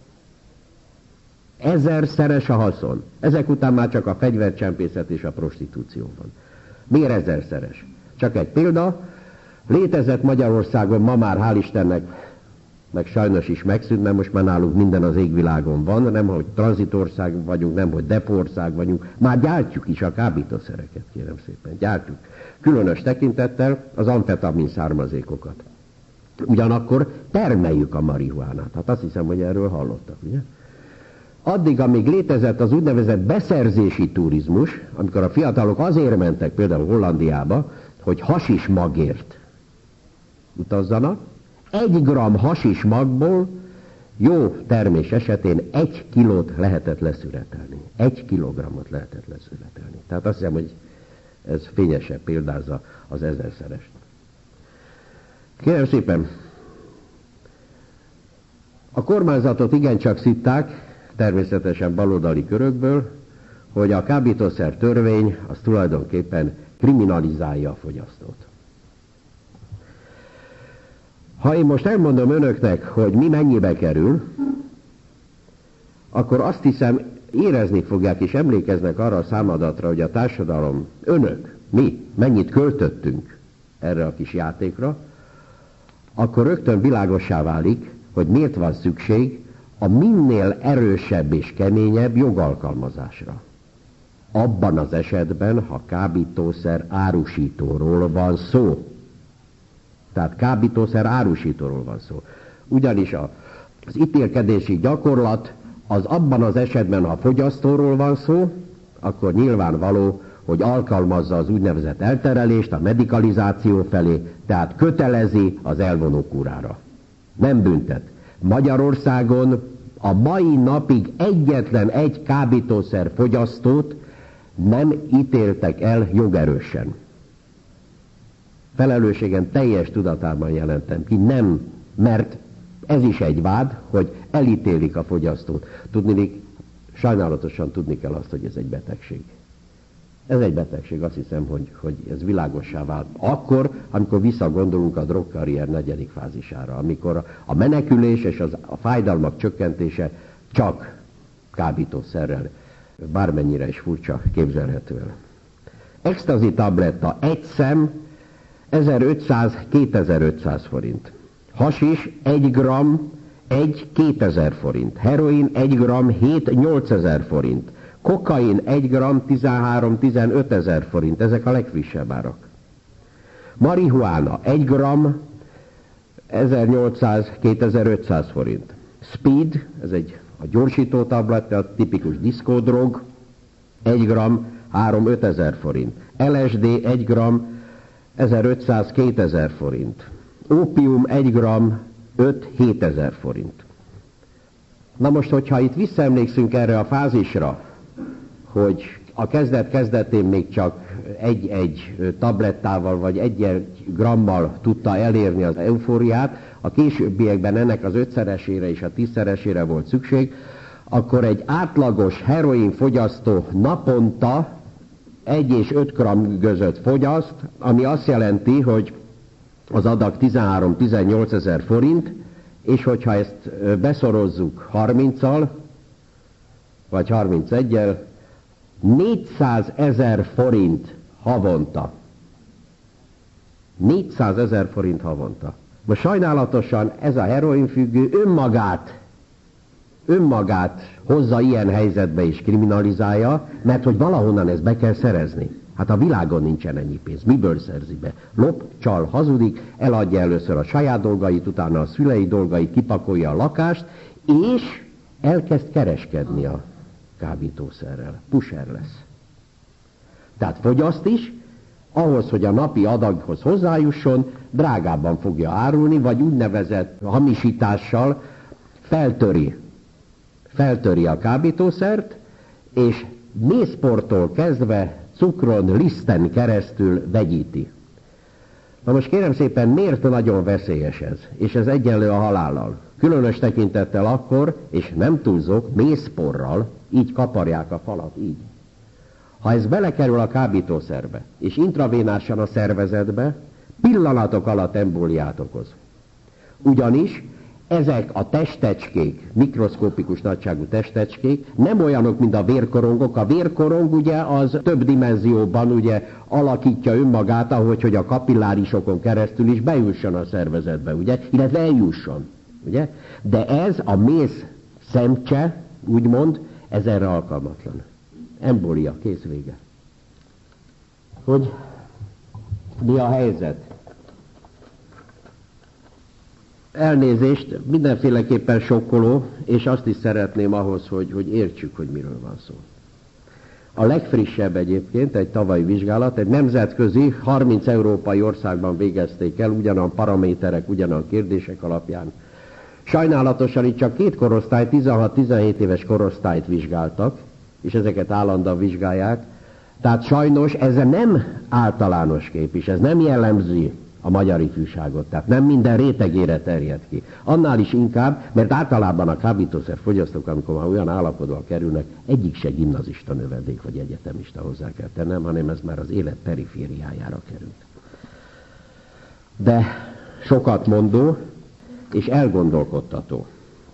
Ezerszeres a haszon. Ezek után már csak a fegyvercsempészet és a prostitúció van. Miért ezerszeres? Csak egy példa. Létezett Magyarországon, ma már hál' Istennek, meg sajnos is megszűnt, mert most már nálunk minden az égvilágon van, nem hogy tranzitország vagyunk, nem hogy depország vagyunk, már gyártjuk is a kábítószereket, kérem szépen, gyártjuk. Különös tekintettel az amfetamin származékokat. Ugyanakkor termeljük a marihuánát. Hát azt hiszem, hogy erről hallottak, ugye? Addig, amíg létezett az úgynevezett beszerzési turizmus, amikor a fiatalok azért mentek például Hollandiába, hogy hasis magért utazzanak, egy gram hasis magból jó termés esetén egy kilót lehetett leszületelni. Egy kilogramot lehetett leszületelni. Tehát azt hiszem, hogy ez fényesebb példázza az ezerszerest. Kérem szépen, a kormányzatot igencsak szitták, természetesen baloldali körökből, hogy a kábítószer törvény az tulajdonképpen kriminalizálja a fogyasztót. Ha én most elmondom önöknek, hogy mi mennyibe kerül, akkor azt hiszem, érezni fogják és emlékeznek arra a számadatra, hogy a társadalom, önök, mi, mennyit költöttünk erre a kis játékra, akkor rögtön világossá válik, hogy miért van szükség a minél erősebb és keményebb jogalkalmazásra. Abban az esetben, ha kábítószer árusítóról van szó. Tehát kábítószer árusítóról van szó. Ugyanis a, az ítélkedési gyakorlat az abban az esetben, ha fogyasztóról van szó, akkor nyilvánvaló, hogy alkalmazza az úgynevezett elterelést a medikalizáció felé, tehát kötelezi az elvonó kúrára. Nem büntet. Magyarországon a mai napig egyetlen egy kábítószer fogyasztót nem ítéltek el jogerősen. Felelősségen teljes tudatában jelentem ki, nem, mert Ez is egy vád, hogy elítélik a fogyasztót. Tudniillik, sajnálatosan tudni kell azt, hogy ez egy betegség. Ez egy betegség, azt hiszem, hogy, hogy ez világossá vált. Akkor, amikor visszagondolunk a drogkarrier negyedik fázisára, amikor a menekülés és az, a fájdalmak csökkentése csak kábítószerrel, bármennyire is furcsa képzelhető el. Ecstasy tabletta, egy szem, ezerötszáz-kétezer-ötszáz forint. Hasis, egy gramm, egy-kétezer forint. Heroin, egy gramm, hét-nyolcezer forint. Kokain, egy gramm, tizenhárom-tizenöt ezer forint. Ezek a legfrissebb árak. Marihuána, egy gramm, ezernyolcszáz-kétezer-ötszáz forint. Speed, ez egy a gyorsító tabletta, a tipikus diszkódrog, egy gramm, három-öt ezer forint. el es dé, egy gramm, ezerötszáz-kétezer forint. Ópium, egy gramm, öt-hét ezer forint. Na most, hogyha itt visszaemlékszünk erre a fázisra, hogy a kezdet-kezdetén még csak egy-egy tablettával vagy egy-egy grammal tudta elérni az eufóriát, a későbbiekben ennek az ötszeresére és a tízszeresére volt szükség, akkor egy átlagos heroin fogyasztó naponta egy és öt gramm között fogyaszt, ami azt jelenti, hogy az adag tizenhárom-tizennyolc ezer forint, és hogyha ezt beszorozzuk harminccal, vagy harmincegyel, négyszáz ezer forint havonta. négyszáz ezer forint havonta. Most sajnálatosan ez a heroinfüggő önmagát, önmagát hozza ilyen helyzetbe és kriminalizálja, mert hogy valahonnan ezt be kell szerezni. Hát a világon nincsen ennyi pénz. Miből szerzi be? Lop, csal, hazudik, eladja először a saját dolgait, utána a szülei dolgait, kipakolja a lakást, és elkezd kereskedni a kábítószerrel. Pusher lesz. Tehát fogyaszt is, ahhoz, hogy a napi adaghoz hozzájusson, drágábban fogja árulni, vagy úgynevezett hamisítással feltöri. Feltöri a kábítószert, és mézportól kezdve cukron, liszten keresztül vegyíti. Na most kérem szépen, miért nagyon veszélyes ez? És ez egyenlő a halállal. Különös tekintettel akkor, és nem túlzok, mézporral, így kaparják a falat, így. Ha ez belekerül a kábítószerbe, és intravénásan a szervezetbe, pillanatok alatt embóliát okoz. Ugyanis ezek a testecskék, mikroszkópikus nagyságú testecskék nem olyanok, mint a vérkorongok. A vérkorong ugye az több dimenzióban ugye alakítja önmagát, ahogy hogy a kapillárisokon keresztül is bejusson a szervezetbe, ugye, illetve eljusson, ugye. De ez a méz szemcse, úgymond, ez erre alkalmatlan. Embólia, kész, vége. Hogy mi a helyzet? Elnézést, mindenféleképpen sokkoló, és azt is szeretném ahhoz, hogy, hogy értsük, hogy miről van szó. A legfrissebb egyébként egy tavalyi vizsgálat, egy nemzetközi, harminc európai országban végezték el, ugyanan paraméterek, ugyanan kérdések alapján. Sajnálatosan itt csak két korosztály, tizenhat-tizenhét éves korosztályt vizsgáltak, és ezeket állandóan vizsgálják. Tehát sajnos ez nem általános kép is, ez nem jellemzi a magyar ifjúságot, tehát nem minden rétegére terjed ki. Annál is inkább, mert általában a kábítószer fogyasztók, amikor már olyan állapotban kerülnek, egyik se gimnazista növendék vagy egyetemista, hozzá kell tennem, hanem ez már az élet perifériájára került. De sokat mondó és elgondolkodtató.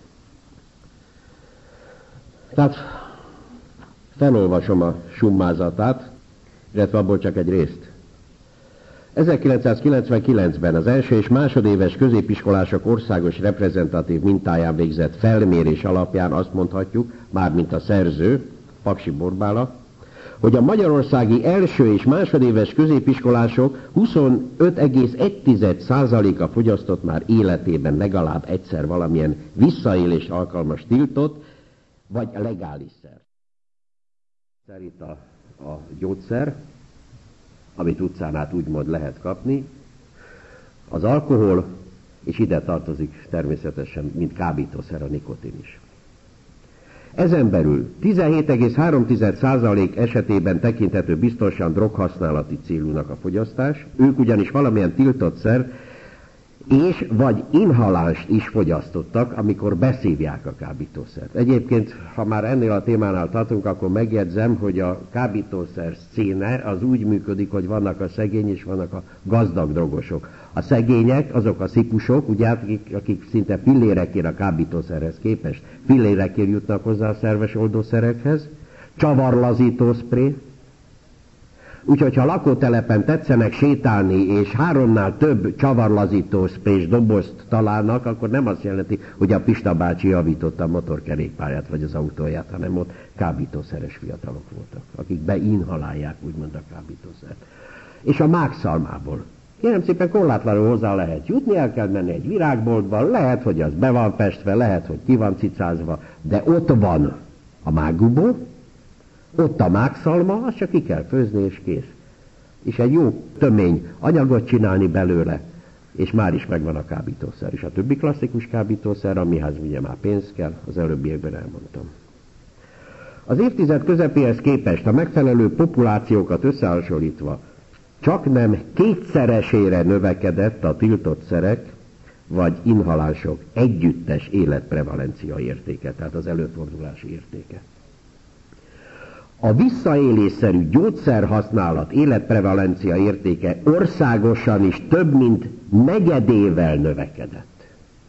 Tehát felolvasom a summázatát, illetve abból csak egy részt. ezerkilencszázkilencvenkilencben az első és másodéves középiskolások országos reprezentatív mintáján végzett felmérés alapján azt mondhatjuk, mármint a szerző, Paksi Borbála, hogy a magyarországi első és másodéves középiskolások huszonöt egész egy százaléka fogyasztott már életében legalább egyszer valamilyen visszaélés alkalmas tiltott, vagy legális szer. Itt a, a gyógyszer, amit utcán át úgymond lehet kapni, az alkohol, és ide tartozik természetesen, mint kábítószer, a nikotin is. Ezen belül tizenhét egész három százalék esetében tekinthető biztosan droghasználati célúnak a fogyasztás, ők ugyanis valamilyen tiltott szer, és vagy inhalást is fogyasztottak, amikor beszívják a kábítószert. Egyébként, ha már ennél a témánál tartunk, akkor megjegyzem, hogy a kábítószer színe az úgy működik, hogy vannak a szegény és vannak a gazdag drogosok. A szegények, azok a szipusok, ugye, akik, akik szinte fillérekért a kábítószerhez képest, fillérekért jutnak hozzá a szerves oldószerekhez, csavarlazító szpré. Úgyhogy ha lakótelepen tetszenek sétálni, és háromnál több csavarlazító szprés dobozt találnak, akkor nem azt jelenti, hogy a Pista bácsi javította a motorkerékpályát vagy az autóját, hanem ott kábítószeres fiatalok voltak, akik beinhalálják úgymond a kábítószert. És a mákszalmából. Kérem szépen, korlátlanul hozzá lehet jutni, el kell menni egy virágboltba, lehet, hogy az be van festve, lehet, hogy ki van cicázva, de ott van a mágubó, ott a mákszalma, azt csak ki kell főzni és kész. És egy jó tömény anyagot csinálni belőle, és már is megvan a kábítószer. És a többi klasszikus kábítószer, amihez ugye már pénz kell, az előbbiekben elmondtam. Az évtized közepéhez képest a megfelelő populációkat összehasonlítva csak nem kétszeresére növekedett a tiltott szerek vagy inhalások együttes életprevalencia értéke, tehát az előfordulási értéke. A visszaélésszerű gyógyszerhasználat életprevalencia értéke országosan is több mint negyedével növekedett.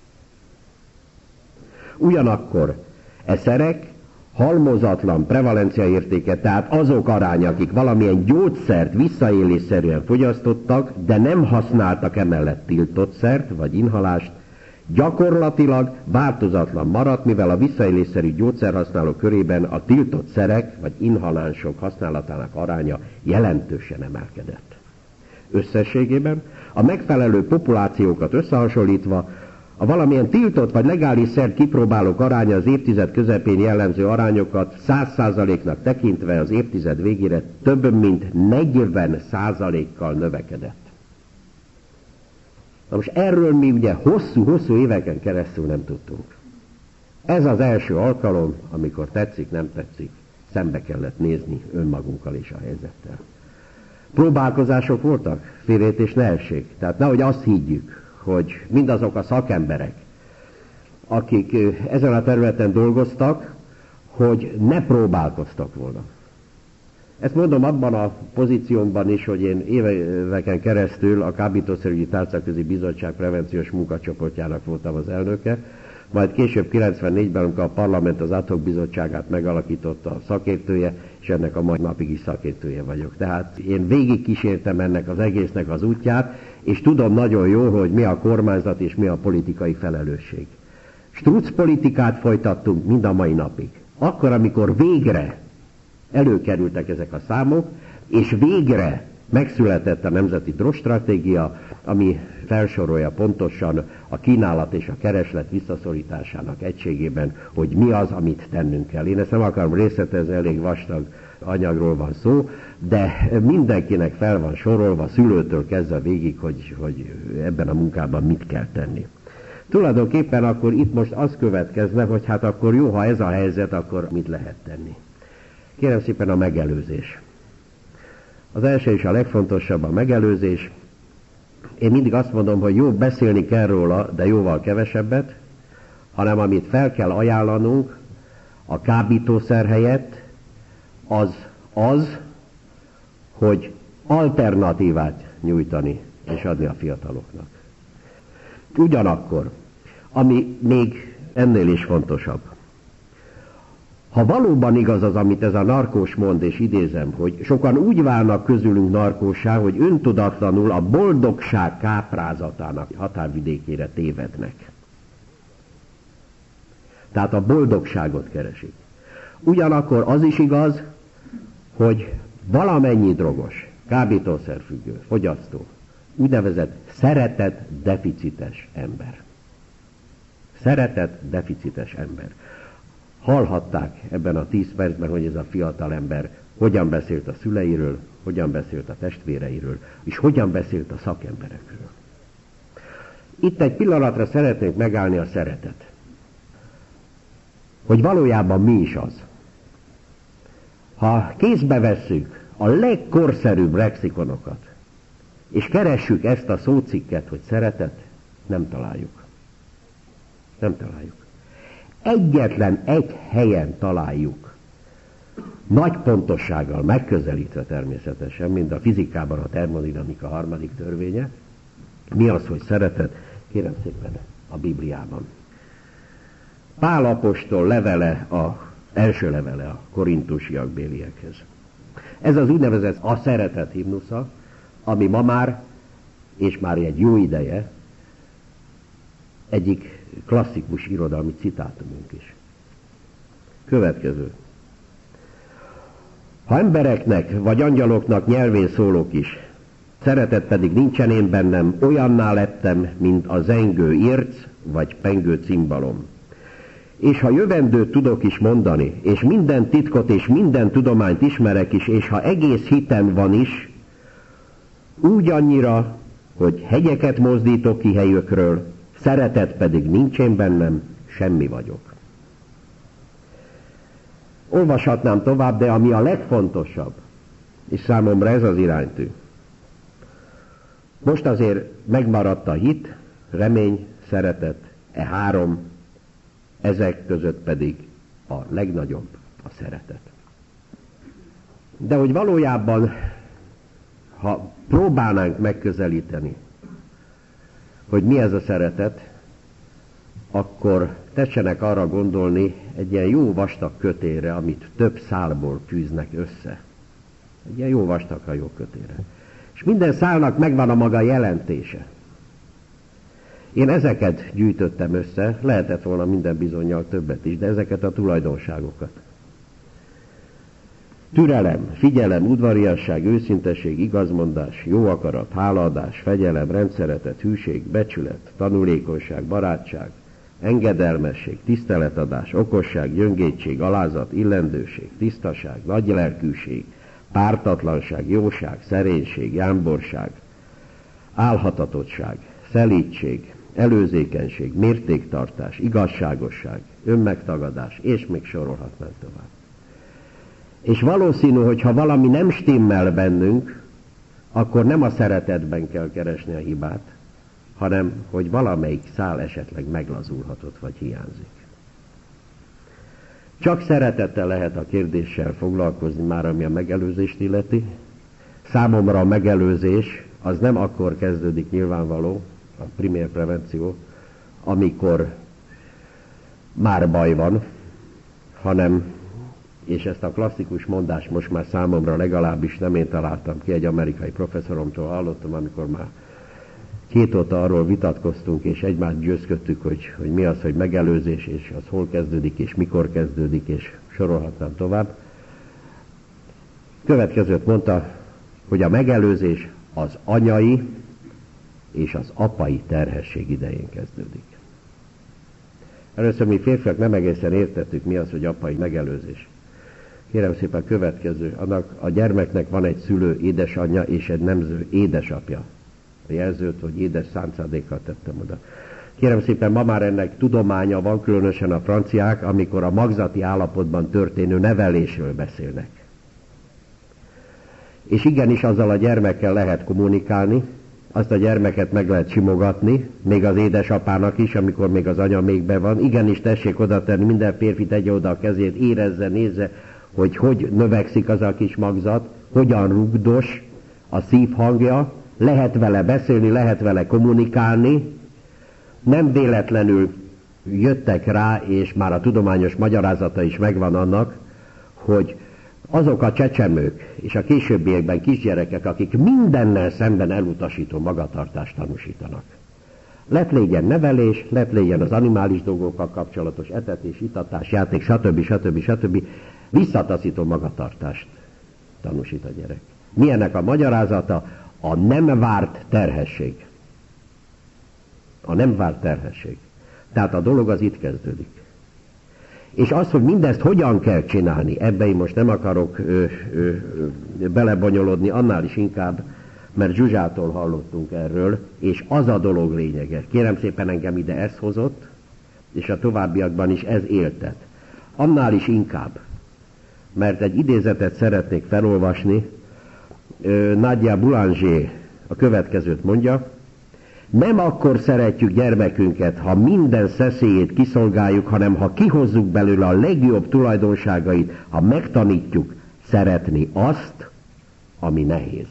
Ugyanakkor e szerek halmozatlan prevalencia értéke, tehát azok aránya, akik valamilyen gyógyszert visszaélésszerűen fogyasztottak, de nem használtak emellett tiltott szert vagy inhalást, gyakorlatilag változatlan maradt, mivel a visszaélésszerű gyógyszerhasználók körében a tiltott szerek vagy inhalánsok használatának aránya jelentősen emelkedett. Összességében a megfelelő populációkat összehasonlítva a valamilyen tiltott vagy legális szert kipróbálók aránya az évtized közepén jellemző arányokat száz százaléknak tekintve az évtized végére több mint negyven százalékkal növekedett. Na most erről mi ugye hosszú-hosszú éveken keresztül nem tudtunk. Ez az első alkalom, amikor tetszik, nem tetszik, szembe kellett nézni önmagunkkal és a helyzettel. Próbálkozások voltak, félreértés ne essék. Tehát nehogy azt higgyük, hogy mindazok a szakemberek, akik ezen a területen dolgoztak, hogy ne próbálkoztak volna. Ezt mondom abban a pozíciómban is, hogy én éveken keresztül a Kábítószerügyi Tárcaközi Bizottság prevenciós munkacsoportjának voltam az elnöke, majd később kilencvennégyben, amikor a parlament az ad hoc bizottságát megalakította, a szakértője, és ennek a mai napig is szakértője vagyok. Tehát én végigkísértem ennek az egésznek az útját, és tudom nagyon jó, hogy mi a kormányzat és mi a politikai felelősség. Struc politikát folytattunk mind a mai napig. Akkor, amikor végre előkerültek ezek a számok, és végre megszületett a Nemzeti Drogstratégia, ami felsorolja pontosan a kínálat és a kereslet visszaszorításának egységében, hogy mi az, amit tennünk kell. Én ezt nem akarom részletezni, elég vastag anyagról van szó, de mindenkinek fel van sorolva, szülőtől kezdve végig, hogy, hogy ebben a munkában mit kell tenni. Tulajdonképpen akkor itt most az következne, hogy hát akkor jó, ha ez a helyzet, akkor mit lehet tenni. Kérem szépen a megelőzés. Az első és a legfontosabb a megelőzés. Én mindig azt mondom, hogy jó, beszélni kell róla, de jóval kevesebbet, hanem amit fel kell ajánlanunk a kábítószer helyett, az az, hogy alternatívát nyújtani és adni a fiataloknak. Ugyanakkor, ami még ennél is fontosabb, ha valóban igaz az, amit ez a narkós mond, és idézem, hogy sokan úgy válnak közülünk narkóssá, hogy öntudatlanul a boldogság káprázatának határvidékére tévednek. Tehát a boldogságot keresik. Ugyanakkor az is igaz, hogy valamennyi drogos, kábítószerfüggő, fogyasztó, úgynevezett szeretet deficites ember. Szeretet deficites ember. Hallhatták ebben a tíz percben, hogy ez a fiatal ember hogyan beszélt a szüleiről, hogyan beszélt a testvéreiről, és hogyan beszélt a szakemberekről. Itt egy pillanatra szeretnék megállni a szeretet. Hogy valójában mi is az. Ha kézbe vesszük a legkorszerűbb lexikonokat, és keressük ezt a szócikket, hogy szeretet, Nem találjuk. Nem találjuk. Egyetlen egy helyen találjuk, nagy pontossággal megközelítve természetesen, mint a fizikában a termodinamika harmadik törvénye. Mi az, hogy szeretet? Kérem szépen, a Bibliában. Pál apostol levele, a első levele a korintusiak béliekhez. Ez az úgynevezett a szeretet himnusza, ami ma már, és már egy jó ideje, egyik klasszikus irodalmi citátumunk is. Következő. Ha embereknek vagy angyaloknak nyelvén szólok is, szeretet pedig nincsen én bennem, olyanná lettem, mint a zengő irc vagy pengő cimbalom. És ha jövendőt tudok is mondani, és minden titkot és minden tudományt ismerek is, és ha egész hitem van is, úgy annyira, hogy hegyeket mozdítok ki helyükről, szeretet pedig nincsen bennem, semmi vagyok. Olvashatnám tovább, de ami a legfontosabb, és számomra ez az iránytű. Most azért megmaradt a hit, remény, szeretet, e három, ezek között pedig a legnagyobb a szeretet. De hogy valójában, ha próbálnánk megközelíteni, hogy mi ez a szeretet, akkor tessenek arra gondolni egy ilyen jó vastag kötélre, amit több szálból fűznek össze. Egy ilyen jó vastag hajó kötélre. És minden szálnak megvan a maga jelentése. Én ezeket gyűjtöttem össze, lehetett volna minden bizonnyal többet is, de ezeket a tulajdonságokat. Türelem, figyelem, udvariasság, őszintesség, igazmondás, jó akarat, hálaadás, fegyelem, rendszeretet, hűség, becsület, tanulékonyság, barátság, engedelmesség, tiszteletadás, okosság, gyöngétség, alázat, illendőség, tisztaság, nagylelkűség, pártatlanság, jóság, szerénység, jámborság, álhatatottság, szelídség, előzékenység, mértéktartás, igazságosság, önmegtagadás, és még sorolhatnánk tovább. És valószínű, hogy ha valami nem stimmel bennünk, akkor nem a szeretetben kell keresni a hibát, hanem hogy valamelyik szál esetleg meglazulhatott vagy hiányzik. Csak szeretettel lehet a kérdéssel foglalkozni már, ami a megelőzést illeti. Számomra a megelőzés az nem akkor kezdődik nyilvánvaló, a primér prevenció, amikor már baj van, hanem, és ezt a klasszikus mondást most már számomra legalábbis nem én találtam ki, egy amerikai professzoromtól hallottam, amikor már két óta arról vitatkoztunk, és egymást győzködtük, hogy, hogy mi az, hogy megelőzés, és az hol kezdődik, és mikor kezdődik, és sorolhatnám tovább. Következőt mondta, hogy a megelőzés az anyai és az apai terhesség idején kezdődik. Először mi férfiak nem egészen értettük, mi az, hogy apai megelőzés. Kérem szépen, következő. Annak a gyermeknek van egy szülő édesanyja és egy nemző édesapja. A jelzőt, hogy édes szántszádékkal tettem oda. Kérem szépen, ma már ennek tudománya van, különösen a franciák, amikor a magzati állapotban történő nevelésről beszélnek. És igenis azzal a gyermekkel lehet kommunikálni, azt a gyermeket meg lehet simogatni, még az édesapának is, amikor még az anya még be van. Igenis tessék oda tenni, minden férfi tegye oda a kezét, érezze, nézze, hogy hogy növekszik az a kis magzat, hogyan rugdos a szívhangja, lehet vele beszélni, lehet vele kommunikálni. Nem véletlenül jöttek rá, és már a tudományos magyarázata is megvan annak, hogy azok a csecsemők és a későbbiekben kisgyerekek, akik mindennel szemben elutasító magatartást tanúsítanak. Lett legyen nevelés, lett legyen az animális dolgokkal kapcsolatos etetés, itatás, játék, stb. stb. stb. Visszataszító magatartást tanúsít a gyerek. Milyennek a magyarázata? A nem várt terhesség. A nem várt terhesség. Tehát a dolog az itt kezdődik. És az, hogy mindezt hogyan kell csinálni, ebbe én most nem akarok ö, ö, ö, belebonyolódni, annál is inkább, mert Zsuzsától hallottunk erről, és az a dolog lényege. Kérem szépen, engem ide ez hozott, és a továbbiakban is ez éltet. Annál is inkább, mert egy idézetet szeretnék felolvasni. Nadia Boulanger a következőt mondja: Nem akkor szeretjük gyermekünket, ha minden szeszélyét kiszolgáljuk, hanem ha kihozzuk belőle a legjobb tulajdonságait, ha megtanítjuk szeretni azt, ami nehéz.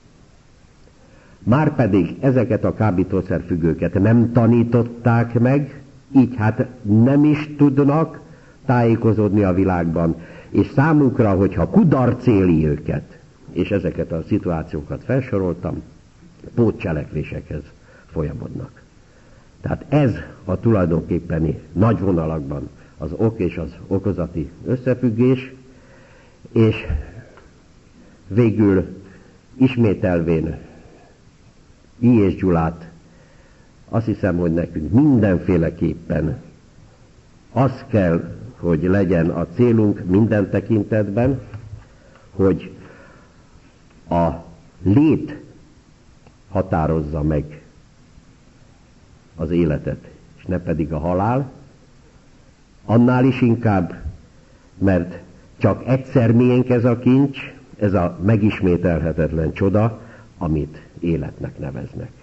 Márpedig ezeket a kábítószerfüggőket nem tanították meg, így hát nem is tudnak tájékozódni a világban, és számukra, hogyha kudarc éli őket, és ezeket a szituációkat felsoroltam, pótcselekvésekhez folyamodnak. Tehát ez a tulajdonképpeni nagy vonalakban az ok és az okozati összefüggés, és végül ismételvén I. és Gyulát, azt hiszem, hogy nekünk mindenféleképpen az kell, hogy legyen a célunk minden tekintetben, hogy a lét határozza meg az életet, és ne pedig a halál, annál is inkább, mert csak egyszer miénk ez a kincs, ez a megismételhetetlen csoda, amit életnek neveznek.